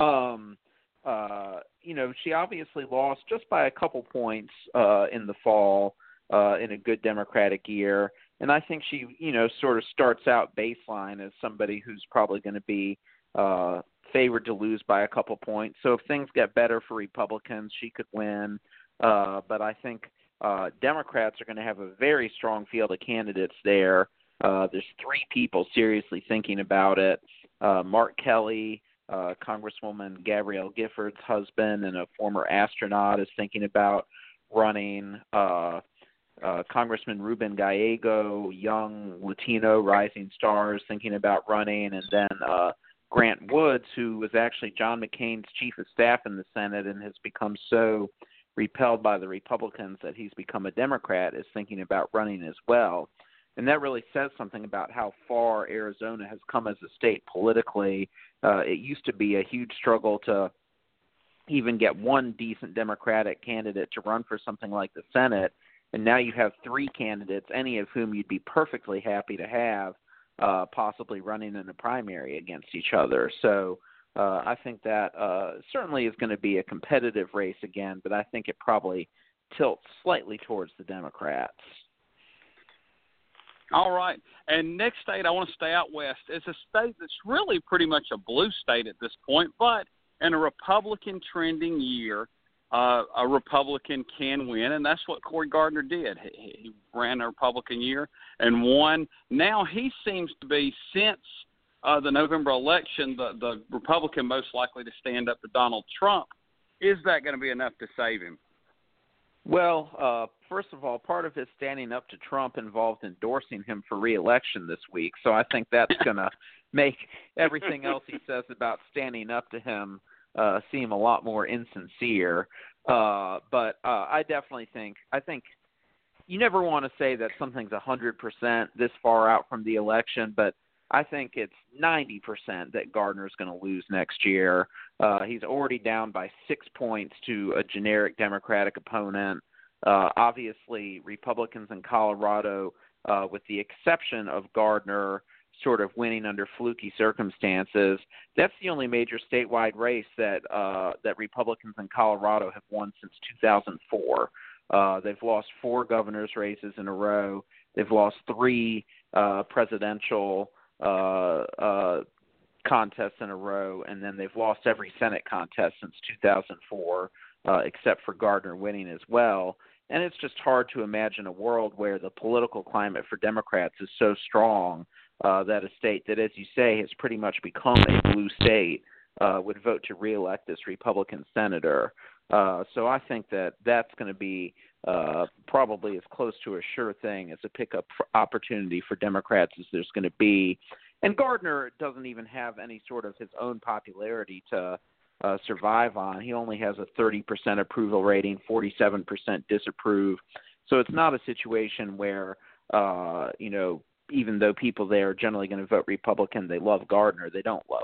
[SPEAKER 10] She obviously lost just by a couple points in the fall in a good Democratic year. And I think she, sort of starts out baseline as somebody who's probably going to be favored to lose by a couple points. So if things get better for Republicans, she could win. But I think Democrats are going to have a very strong field of candidates there. There's 3 people seriously thinking about it. Mark Kelly, Congresswoman Gabrielle Giffords' husband and a former astronaut, is thinking about running. Congressman Ruben Gallego, young Latino rising star, is thinking about running. And then Grant Woods, who was actually John McCain's chief of staff in the Senate and has become so repelled by the Republicans that he's become a Democrat, is thinking about running as well. And that really says something about how far Arizona has come as a state politically. It used to be a huge struggle to even get one decent Democratic candidate to run for something like the Senate. And now you have 3 candidates, any of whom you'd be perfectly happy to have possibly running in a primary against each other. So I think that certainly is going to be a competitive race again, but I think it probably tilts slightly towards the Democrats.
[SPEAKER 9] All right. And next state, I want to stay out west. It's a state that's really pretty much a blue state at this point, but in a Republican trending year, a Republican can win, and that's what Cory Gardner did. He ran a Republican year and won. Now he seems to be, since the November election, the Republican most likely to stand up to Donald Trump. Is that going to be enough to save him?
[SPEAKER 10] Well, first of all, part of his standing up to Trump involved endorsing him for re-election this week. So I think that's going to make everything else he says about standing up to him seem a lot more insincere. But I definitely think you never want to say that something's 100% this far out from the election, but I think it's 90% that Gardner's going to lose next year. He's already down by 6 points to a generic Democratic opponent. Obviously, Republicans in Colorado, with the exception of Gardner, sort of winning under fluky circumstances. That's the only major statewide race that Republicans in Colorado have won since 2004. They've lost 4 governor's races in a row. They've lost 3 presidential contests in a row, and then they've lost every Senate contest since 2004, except for Gardner winning as well. And it's just hard to imagine a world where the political climate for Democrats is so strong that a state that, as you say, has pretty much become a blue state would vote to reelect this Republican senator. So I think that that's going to be probably as close to a sure thing as a pickup opportunity for Democrats as there's going to be. And Gardner doesn't even have any sort of his own popularity to survive on. He only has a 30% approval rating, 47% disapprove. So it's not a situation where, even though people there are generally going to vote Republican, they love Gardner. They don't love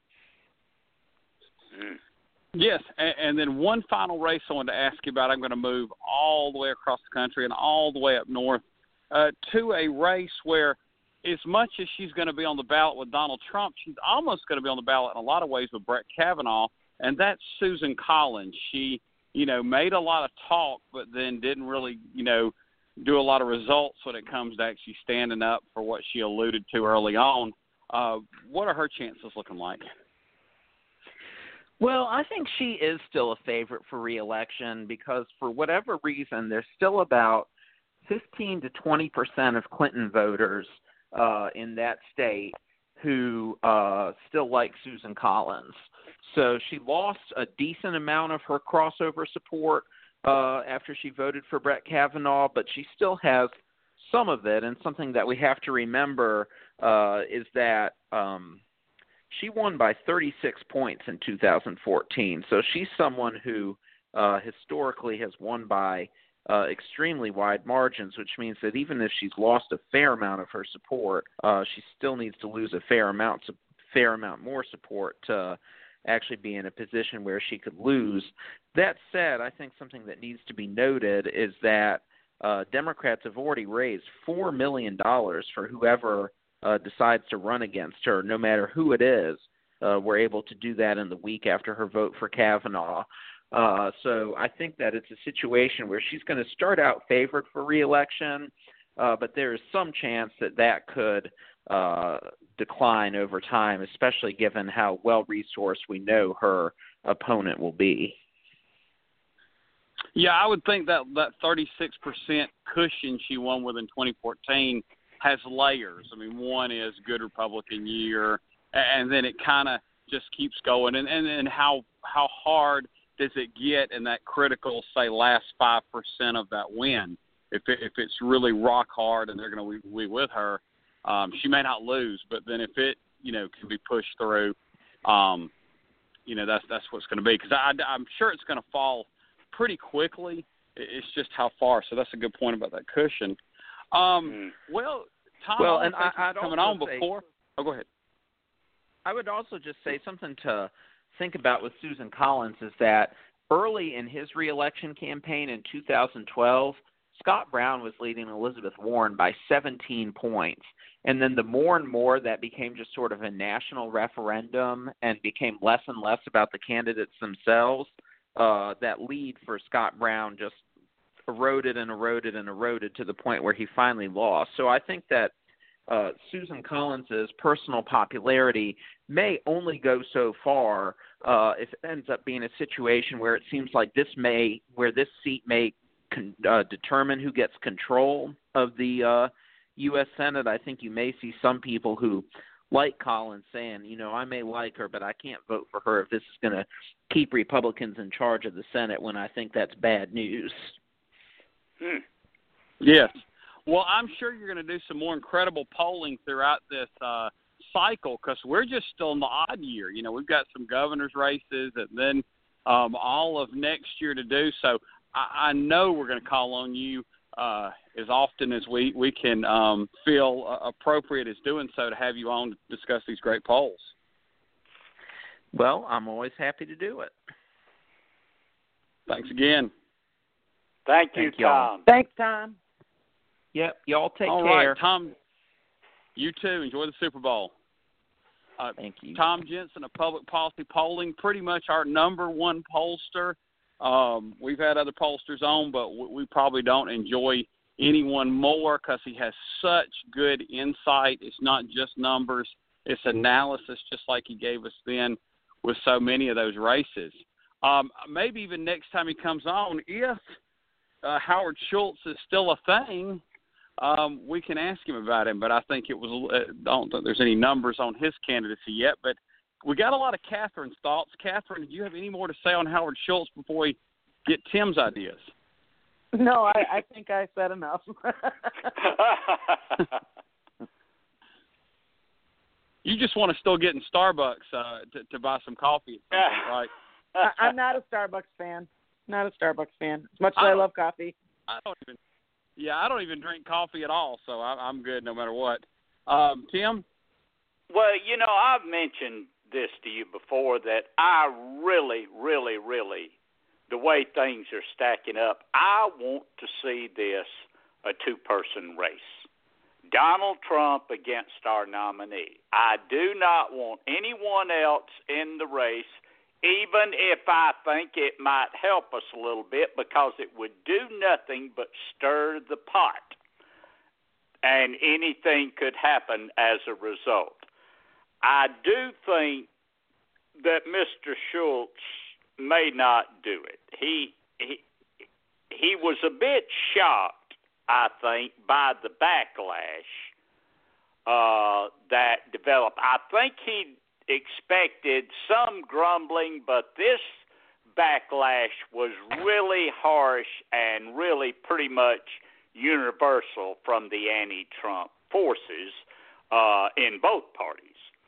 [SPEAKER 10] him.
[SPEAKER 9] Yes, and then one final race I wanted to ask you about. I'm going to move all the way across the country and all the way up north to a race where, as much as she's going to be on the ballot with Donald Trump, she's almost going to be on the ballot in a lot of ways with Brett Kavanaugh, and that's Susan Collins. She, made a lot of talk, but then didn't really, do a lot of results when it comes to actually standing up for what she alluded to early on. What are her chances looking like?
[SPEAKER 10] Well, I think she is still a favorite for re-election because for whatever reason, there's still about 15 to 20% of Clinton voters in that state who still like Susan Collins. So she lost a decent amount of her crossover support after she voted for Brett Kavanaugh, but she still has some of it. And something that we have to remember is that she won by 36 points in 2014. So she's someone who historically has won by extremely wide margins, which means that even if she's lost a fair amount of her support, she still needs to lose a fair amount more support to actually be in a position where she could lose. That said, I think something that needs to be noted is that Democrats have already raised $4 million for whoever decides to run against her, no matter who it is. We're able to do that in the week after her vote for Kavanaugh. So I think that it's a situation where she's going to start out favored for re-election, but there is some chance that could decline over time, especially given how well-resourced we know her opponent will be.
[SPEAKER 9] Yeah, I would think that 36% cushion she won with in 2014 has layers. I mean, one is good Republican year, and then it kind of just keeps going. And how hard does it get in that critical, say, last 5% of that win? If it's really rock hard and they're going to be with her, she may not lose. But then if it, can be pushed through, that's what's going to be. Because I'm sure it's going to fall pretty quickly. It's just how far. So that's a good point about that cushion. Well, Tom,
[SPEAKER 10] and I'd
[SPEAKER 9] coming
[SPEAKER 10] also
[SPEAKER 9] on before. Oh, go ahead.
[SPEAKER 10] I would also just say something to think about with Susan Collins is that early in his reelection campaign in 2012, Scott Brown was leading Elizabeth Warren by 17 points. And then the more and more that became just sort of a national referendum and became less and less about the candidates themselves, that lead for Scott Brown just eroded and eroded and eroded to the point where he finally lost. So I think that Susan Collins's personal popularity may only go so far if it ends up being a situation where it seems like this seat may determine who gets control of the U.S. Senate. I think you may see some people who like Collins saying, I may like her, but I can't vote for her if this is going to keep Republicans in charge of the Senate, when I think that's bad news.
[SPEAKER 9] Yes. Well, I'm sure you're going to do some more incredible polling throughout this cycle because we're just still in the odd year. You know, we've got some governor's races and then all of next year to do. So I know we're going to call on you as often as we can feel appropriate as doing so to have you on to discuss these great polls.
[SPEAKER 10] Well, I'm always happy to do it.
[SPEAKER 9] Thanks again.
[SPEAKER 8] Thank you, Tom.
[SPEAKER 7] Thanks, Tom.
[SPEAKER 10] Yep, y'all take
[SPEAKER 9] All
[SPEAKER 10] care.
[SPEAKER 9] Right, Tom, you too. Enjoy the Super Bowl.
[SPEAKER 10] Thank you.
[SPEAKER 9] Tom Jensen of Public Policy Polling, pretty much our number one pollster. We've had other pollsters on, but we probably don't enjoy anyone more because he has such good insight. It's not just numbers. It's analysis, just like he gave us then with so many of those races. Maybe even next time he comes on, if Howard Schultz is still a thing, we can ask him about him. But I think I don't think there's any numbers on his candidacy yet. But we got a lot of Catherine's thoughts. Catherine, do you have any more to say on Howard Schultz before we get Tim's ideas?
[SPEAKER 7] No, I think I said enough.
[SPEAKER 9] You just want to still get in Starbucks to buy some coffee, right?
[SPEAKER 7] I'm not a Starbucks fan. Not a Starbucks fan. As much as I love coffee.
[SPEAKER 9] I don't even drink coffee at all, so I'm good no matter what. Tim?
[SPEAKER 8] Well, you know, I've mentioned this to you before that I really, really, really, the way things are stacking up, I want to see this a two-person race. Donald Trump against our nominee. I do not want anyone else in the race, even if I think it might help us a little bit, because it would do nothing but stir the pot. And anything could happen as a result. I do think that Mr. Schultz may not do it. He was a bit shocked, I think, by the backlash that developed. I think he expected some grumbling, but this backlash was really harsh and really pretty much universal from the anti-Trump forces in both parties.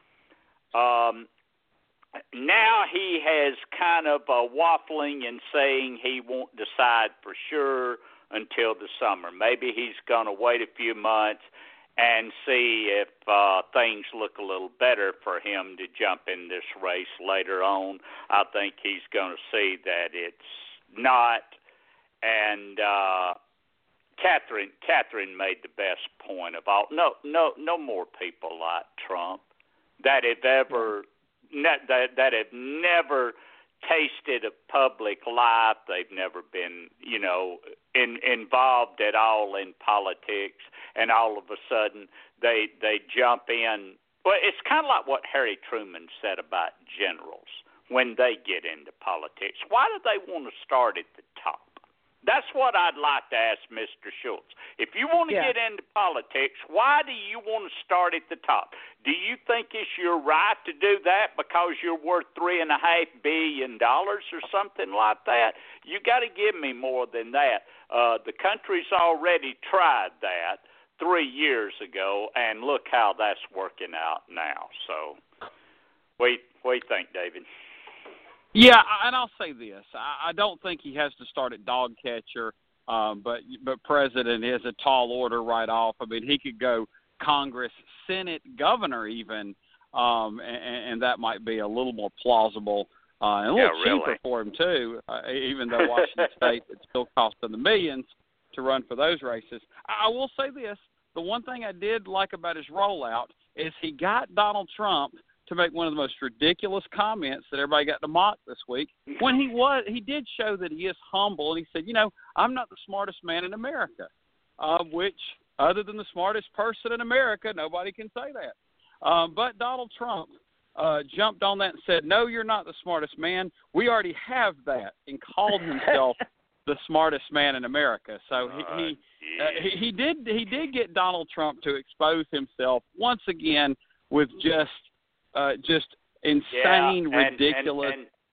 [SPEAKER 8] Now he has kind of waffling and saying he won't decide for sure until the summer. Maybe he's going to wait a few months and see if things look a little better for him to jump in this race later on. I think he's going to see that it's not. And Catherine made the best point of all. No more people like Trump that have never tasted of public life. They've never been, involved at all in politics, and all of a sudden they jump in. Well, it's kind of like what Harry Truman said about generals when they get into politics. Why do they want to start at the top? That's what I'd like to ask Mr. Schultz. If you want to get into politics, why do you want to start at the top? Do you think it's your right to do that because you're worth $3.5 billion or something like that? You got to give me more than that. The country's already tried that 3 years ago, and look how that's working out now. So, what do you think, David?
[SPEAKER 9] Yeah, and I'll say this. I don't think he has to start at dog catcher, but president is a tall order right off. I mean, he could go Congress, Senate, governor even, and that might be a little more plausible and a little cheaper for him too, even though Washington State it still cost them the millions to run for those races. I will say this. The one thing I did like about his rollout is he got Donald Trump to make one of the most ridiculous comments that everybody got to mock this week. When he did show that he is humble, and he said, I'm not the smartest man in America, which other than the smartest person in America, nobody can say that. But Donald Trump jumped on that and said, no, you're not the smartest man. We already have that, and called himself the smartest man in America. So he did get Donald Trump to expose himself once again with just insane, ridiculous.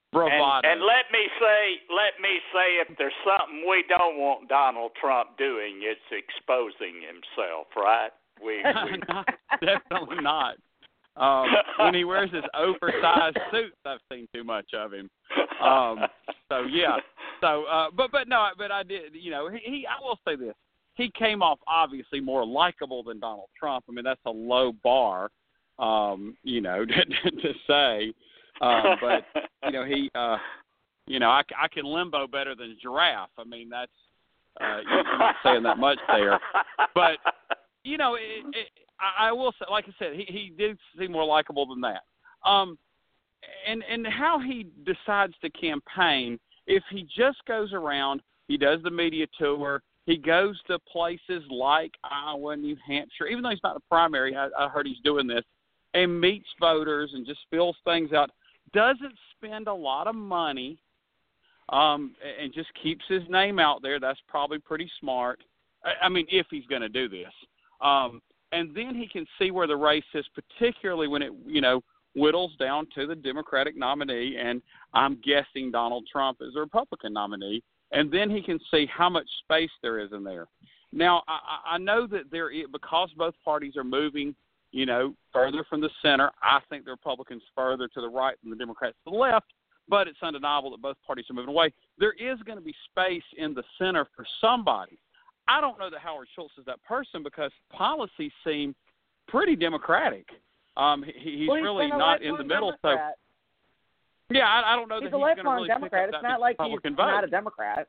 [SPEAKER 9] bravado.
[SPEAKER 8] And let me say, if there's something we don't want Donald Trump doing, it's exposing himself, right? We
[SPEAKER 9] Definitely not. When he wears his oversized suits, I've seen too much of him. So yeah. So, but I did. You know, he. I will say this: he came off obviously more likable than Donald Trump. I mean, that's a low bar, you know, to say. But you know, he. You know, I can limbo better than giraffe. I mean, that's you're not saying that much there. But you know, I will say, like I said, he did seem more likable than that. And how he decides to campaign, if he just goes around, he does the media tour, he goes to places like Iowa, New Hampshire, even though he's not a primary, I heard he's doing this, and meets voters and just fills things out, doesn't spend a lot of money, and just keeps his name out there. That's probably pretty smart. I mean, if he's going to do this. And then he can see where the race is, particularly when it, you know, whittles down to the Democratic nominee, and I'm guessing Donald Trump is a Republican nominee, and then he can see how much space there is in there. Now, I know that because both parties are moving, you know, further from the center, I think the Republicans further to the right than the Democrats to the left, but it's undeniable that both parties are moving away. There is going to be space in the center for somebody. I don't know that Howard Schultz is that person because policies seem pretty Democratic. He's really not in the middle.
[SPEAKER 7] Democrat.
[SPEAKER 9] So, yeah, I don't know
[SPEAKER 7] he's
[SPEAKER 9] that
[SPEAKER 7] a
[SPEAKER 9] he's going to really
[SPEAKER 7] Democrat.
[SPEAKER 9] pick up
[SPEAKER 7] it's
[SPEAKER 9] that
[SPEAKER 7] not like
[SPEAKER 9] Republican
[SPEAKER 7] he's
[SPEAKER 9] vote.
[SPEAKER 7] not a Democrat.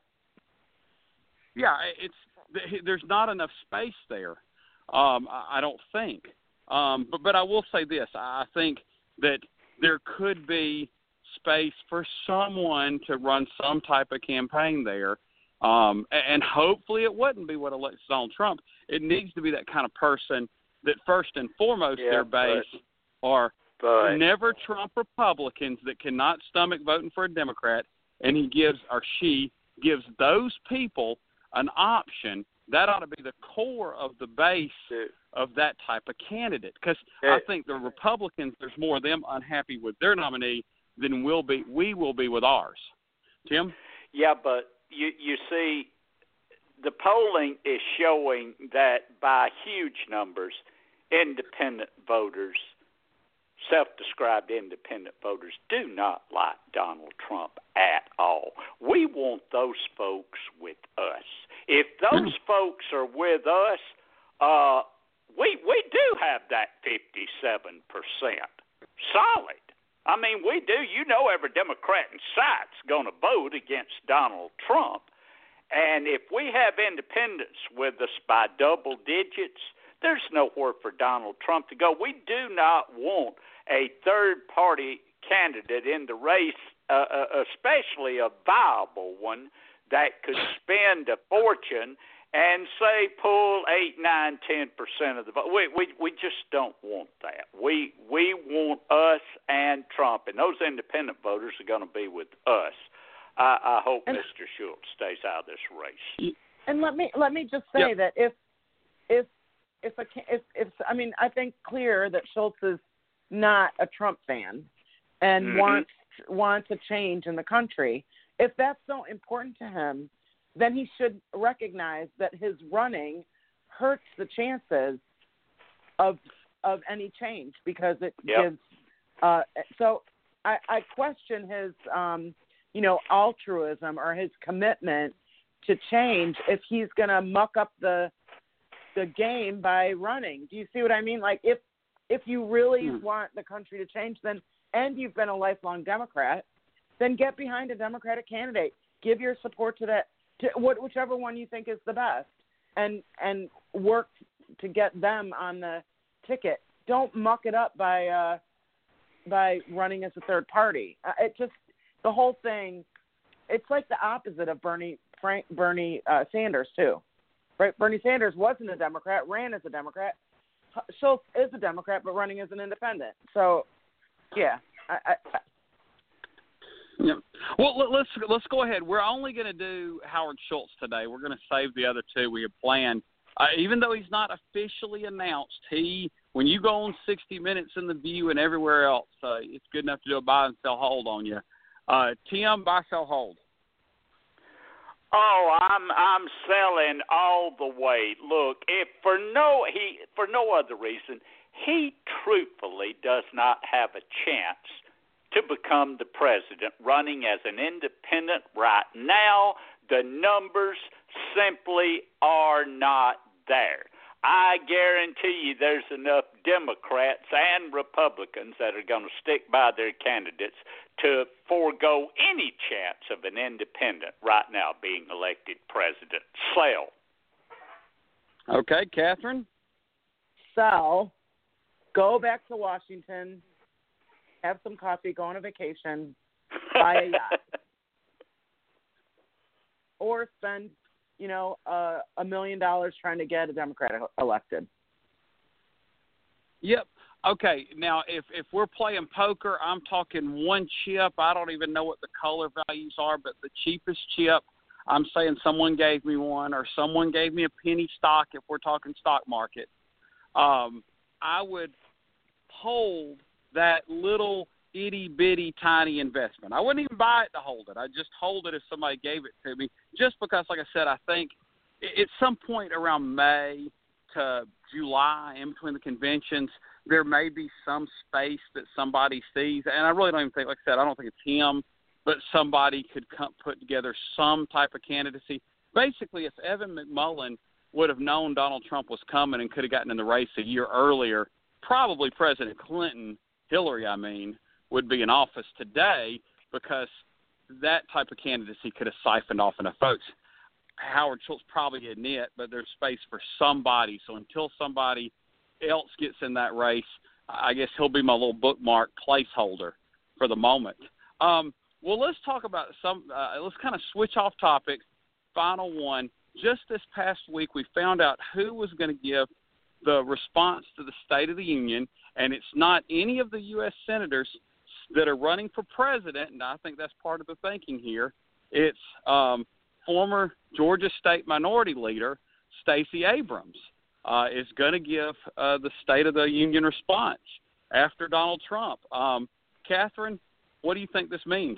[SPEAKER 9] Yeah, there's not enough space there. I don't think. But I will say this: I think that there could be space for someone to run some type of campaign there. And hopefully it wouldn't be what elects Donald Trump. It needs to be that kind of person that first and foremost their base are never Trump Republicans that cannot stomach voting for a Democrat, and she gives those people an option. That ought to be the core of the base of that type of candidate, because I think the Republicans, there's more of them unhappy with their nominee than we will be with ours. Tim?
[SPEAKER 8] Yeah, but you see, the polling is showing that by huge numbers, independent voters, self-described independent voters, do not like Donald Trump at all. We want those folks with us. If those folks are with us, we do have that 57% solid. I mean, we do. You know, every Democrat in sight's going to vote against Donald Trump. And if we have independents with us by double digits, there's nowhere for Donald Trump to go. We do not want a third-party candidate in the race, especially a viable one that could spend a fortune and say pull 8, 9, 10% of the vote. We just don't want that. We want us and Trump, and those independent voters are going to be with us. I hope Mr. Schultz stays out of this race.
[SPEAKER 7] And let me just say that if I mean, I think clear that Schultz is not a Trump fan and wants a change in the country. If that's so important to him, then he should recognize that his running hurts the chances of any change because it gives. So I question his altruism or his commitment to change if he's going to muck up the game by running. Do you see what I mean? Like if you really want the country to change, then and you've been a lifelong Democrat, then get behind a Democratic candidate. Give your support to that. Whichever one you think is the best, and work to get them on the ticket. Don't muck it up by running as a third party. The whole thing. It's like the opposite of Bernie Sanders too, right? Bernie Sanders wasn't a Democrat, ran as a Democrat. Schultz is a Democrat, but running as an independent. So, yeah.
[SPEAKER 9] Yeah. Well, let's go ahead. We're only going to do Howard Schultz today. We're going to save the other two we have planned. Even though he's not officially announced, when you go on 60 Minutes in The View and everywhere else, it's good enough to do a buy and sell hold on you. Tim, buy, sell, hold.
[SPEAKER 8] Oh, I'm selling all the way. Look, if for no other reason, he truthfully does not have a chance to become the president running as an independent right now. The numbers simply are not there. I guarantee you there's enough Democrats and Republicans that are going to stick by their candidates to forego any chance of an independent right now being elected president. Sell.
[SPEAKER 9] Okay, Catherine?
[SPEAKER 7] Sell. Go back to Washington, have some coffee, go on a vacation, buy a yacht. Or spend, $1 million trying to get a Democrat elected.
[SPEAKER 9] Yep. Okay. Now, if we're playing poker, I'm talking one chip. I don't even know what the color values are, but the cheapest chip, I'm saying someone gave me one, or someone gave me a penny stock if we're talking stock market. I would hold that little itty-bitty tiny investment. I wouldn't even buy it to hold it. I'd just hold it if somebody gave it to me, just because, like I said, I think at some point around May to July, in between the conventions, there may be some space that somebody sees. And I really don't even think, like I said, I don't think it's him, but somebody could put together some type of candidacy. Basically, if Evan McMullin would have known Donald Trump was coming and could have gotten in the race a year earlier, probably President Hillary, would be in office today, because that type of candidacy could have siphoned off enough votes. Howard Schultz probably isn't it, but there's space for somebody. So until somebody else gets in that race, I guess he'll be my little bookmark placeholder for the moment. Well, let's talk about let's kind of switch off topic. Final one. Just this past week, we found out who was going to give the response to the State of the Union, and it's not any of the U.S. senators that are running for president, and I think that's part of the thinking here. It's former Georgia State Minority Leader Stacey Abrams is going to give the State of the Union response after Donald Trump. Catherine, what do you think this means?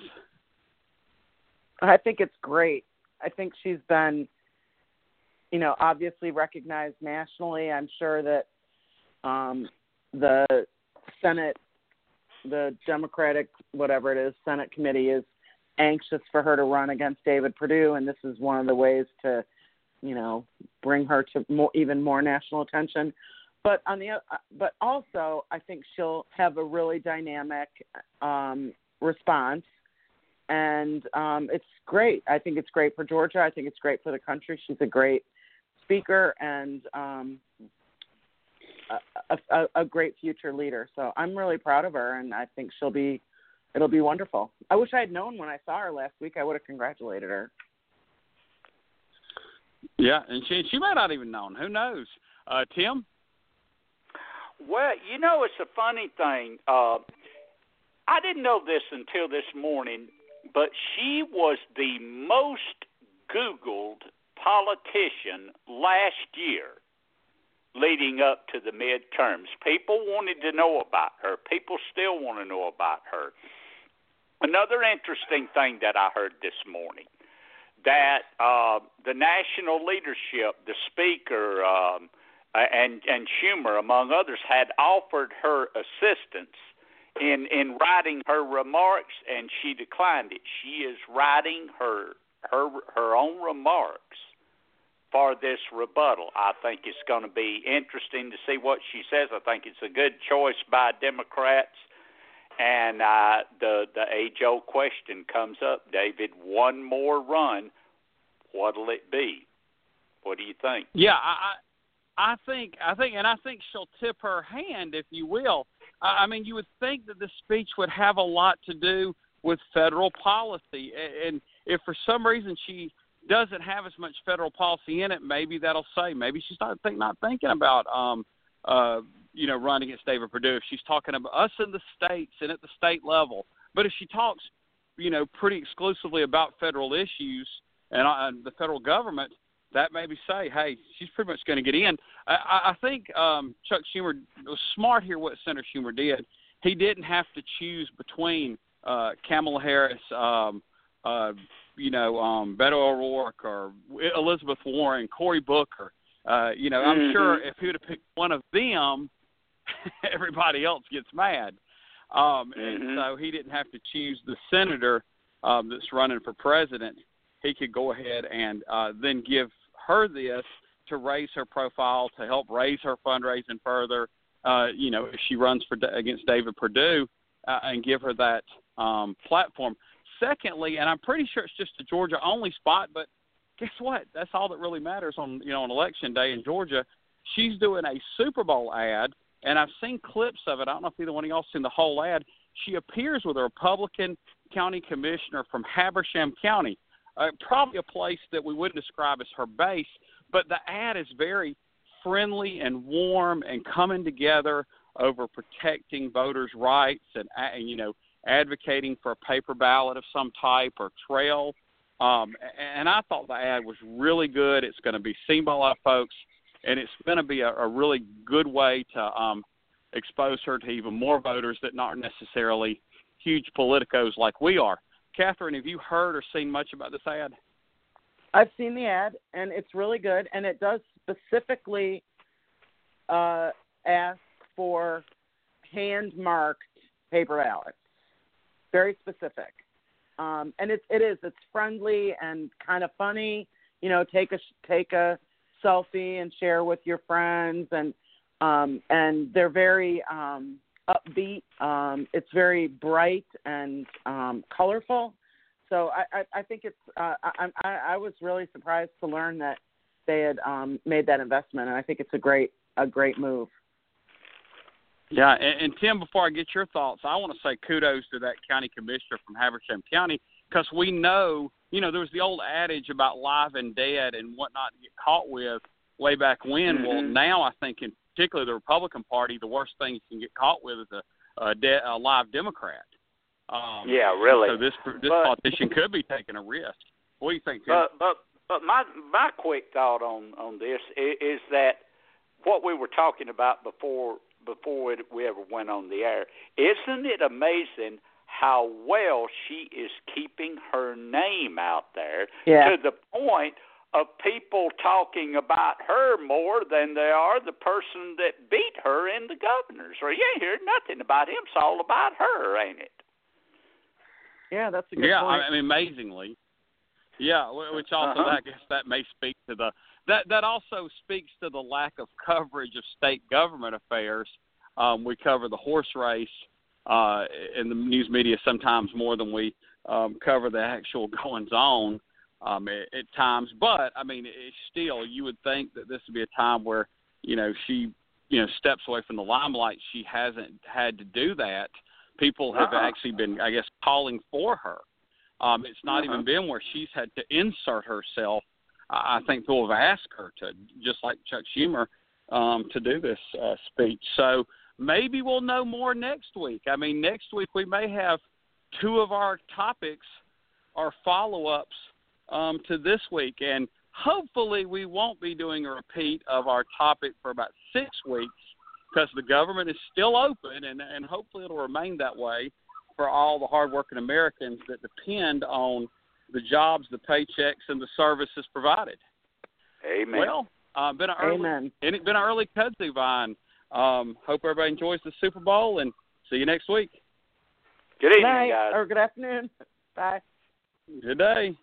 [SPEAKER 7] I think it's great. I think she's been, obviously recognized nationally. I'm sure that the Senate, the Democratic, whatever it is, Senate committee is anxious for her to run against David Perdue, and this is one of the ways to, bring her to even more national attention. But also, I think she'll have a really dynamic response, and it's great. I think it's great for Georgia. I think it's great for the country. She's a great speaker and a great future leader. So I'm really proud of her, and I think it'll be wonderful. I wish I had known when I saw her last week. I would have congratulated her.
[SPEAKER 9] Yeah, and she might not even known. Who knows? Tim?
[SPEAKER 8] Well, it's a funny thing. I didn't know this until this morning, but she was the most Googled politician last year leading up to the midterms. People wanted to know about her. People still want to know about her. Another interesting thing that I heard this morning, that the national leadership, the speaker, and Schumer, among others, had offered her assistance in writing her remarks, and she declined it. She is writing her own remarks for this rebuttal. I think it's going to be interesting to see what she says. I think it's a good choice by Democrats. And the age-old question comes up, David, one more run, what'll it be? What do you think?
[SPEAKER 9] Yeah, I think she'll tip her hand, if you will. I mean, you would think that the speech would have a lot to do with federal policy. And if for some reason she doesn't have as much federal policy in it, maybe that'll say, maybe she's not thinking about, running against David Perdue. If she's talking about us in the states and at the state level. But if she talks, pretty exclusively about federal issues and the federal government, that maybe say, hey, she's pretty much going to get in. I think Chuck Schumer was smart here, what Senator Schumer did. He didn't have to choose between Kamala Harris, Beto O'Rourke, or Elizabeth Warren, Cory Booker. I'm sure if he would have picked one of them, everybody else gets mad. And so he didn't have to choose the senator that's running for president. He could go ahead and then give her this to raise her profile, to help raise her fundraising further, if she runs against David Perdue, and give her that platform. Secondly, and I'm pretty sure it's just a Georgia-only spot, but guess what? That's all that really matters on Election Day in Georgia. She's doing a Super Bowl ad, and I've seen clips of it. I don't know if either one of y'all seen the whole ad. She appears with a Republican county commissioner from Habersham County, probably a place that we wouldn't describe as her base, but the ad is very friendly and warm and coming together over protecting voters' rights and advocating for a paper ballot of some type or trail. And I thought the ad was really good. It's going to be seen by a lot of folks, and it's going to be a really good way to expose her to even more voters that aren't necessarily huge politicos like we are. Catherine, have you heard or seen much about this ad?
[SPEAKER 7] I've seen the ad, and it's really good, and it does specifically ask for hand-marked paper ballots. Very specific. And it's friendly and kind of funny. Take a selfie and share with your friends, and they're very upbeat. It's very bright and colorful. So I think it's. I was really surprised to learn that they had made that investment, and I think it's a great move.
[SPEAKER 9] Yeah, and Tim, before I get your thoughts, I want to say kudos to that county commissioner from Habersham County, because we know, there was the old adage about live and dead and what not to get caught with way back when. Mm-hmm. Well, now I think in particular the Republican Party, the worst thing you can get caught with is a live Democrat.
[SPEAKER 8] Yeah, really.
[SPEAKER 9] So this politician could be taking a risk. What do you think, Tim?
[SPEAKER 8] But my quick thought on this is that what we were talking about before we ever went on the air, isn't it amazing how well she is keeping her name out there to the point of people talking about her more than they are the person that beat her in the governor's race? You ain't heard nothing about him. It's all about her, ain't it?
[SPEAKER 7] Yeah, that's a good point.
[SPEAKER 9] Yeah, I mean, amazingly. Yeah, which also, I guess that may speak to that also speaks to the lack of coverage of state government affairs. We cover the horse race in the news media sometimes more than we cover the actual goings-on at times. But, I mean, still, you would think that this would be a time where, she, steps away from the limelight. She hasn't had to do that. People have actually been, I guess, calling for her. It's not even been where she's had to insert herself. I think people have asked her to, just like Chuck Schumer, to do this speech. So maybe we'll know more next week. I mean, next week we may have two of our topics or follow-ups to this week. And hopefully we won't be doing a repeat of our topic for about 6 weeks, because the government is still open, and hopefully it'll remain that way for all the hardworking Americans that depend on the jobs, the paychecks, and the services provided.
[SPEAKER 8] Amen.
[SPEAKER 9] Well, been an early kudzu vine. Hope everybody enjoys the Super Bowl, and see you next week.
[SPEAKER 8] Good evening,
[SPEAKER 7] guys. Or good afternoon. Bye.
[SPEAKER 9] Good day.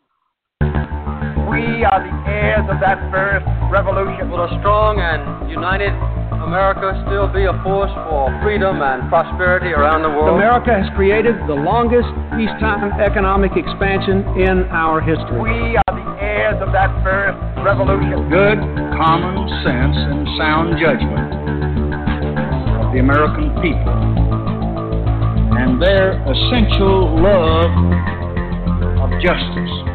[SPEAKER 2] We are the heirs of that first revolution.
[SPEAKER 3] Will a strong and united America still be a force for freedom and prosperity around the world?
[SPEAKER 4] America has created the longest peacetime economic expansion in our history.
[SPEAKER 2] We are the heirs of that first revolution.
[SPEAKER 5] Good common sense and sound judgment of the American people and their essential love of justice.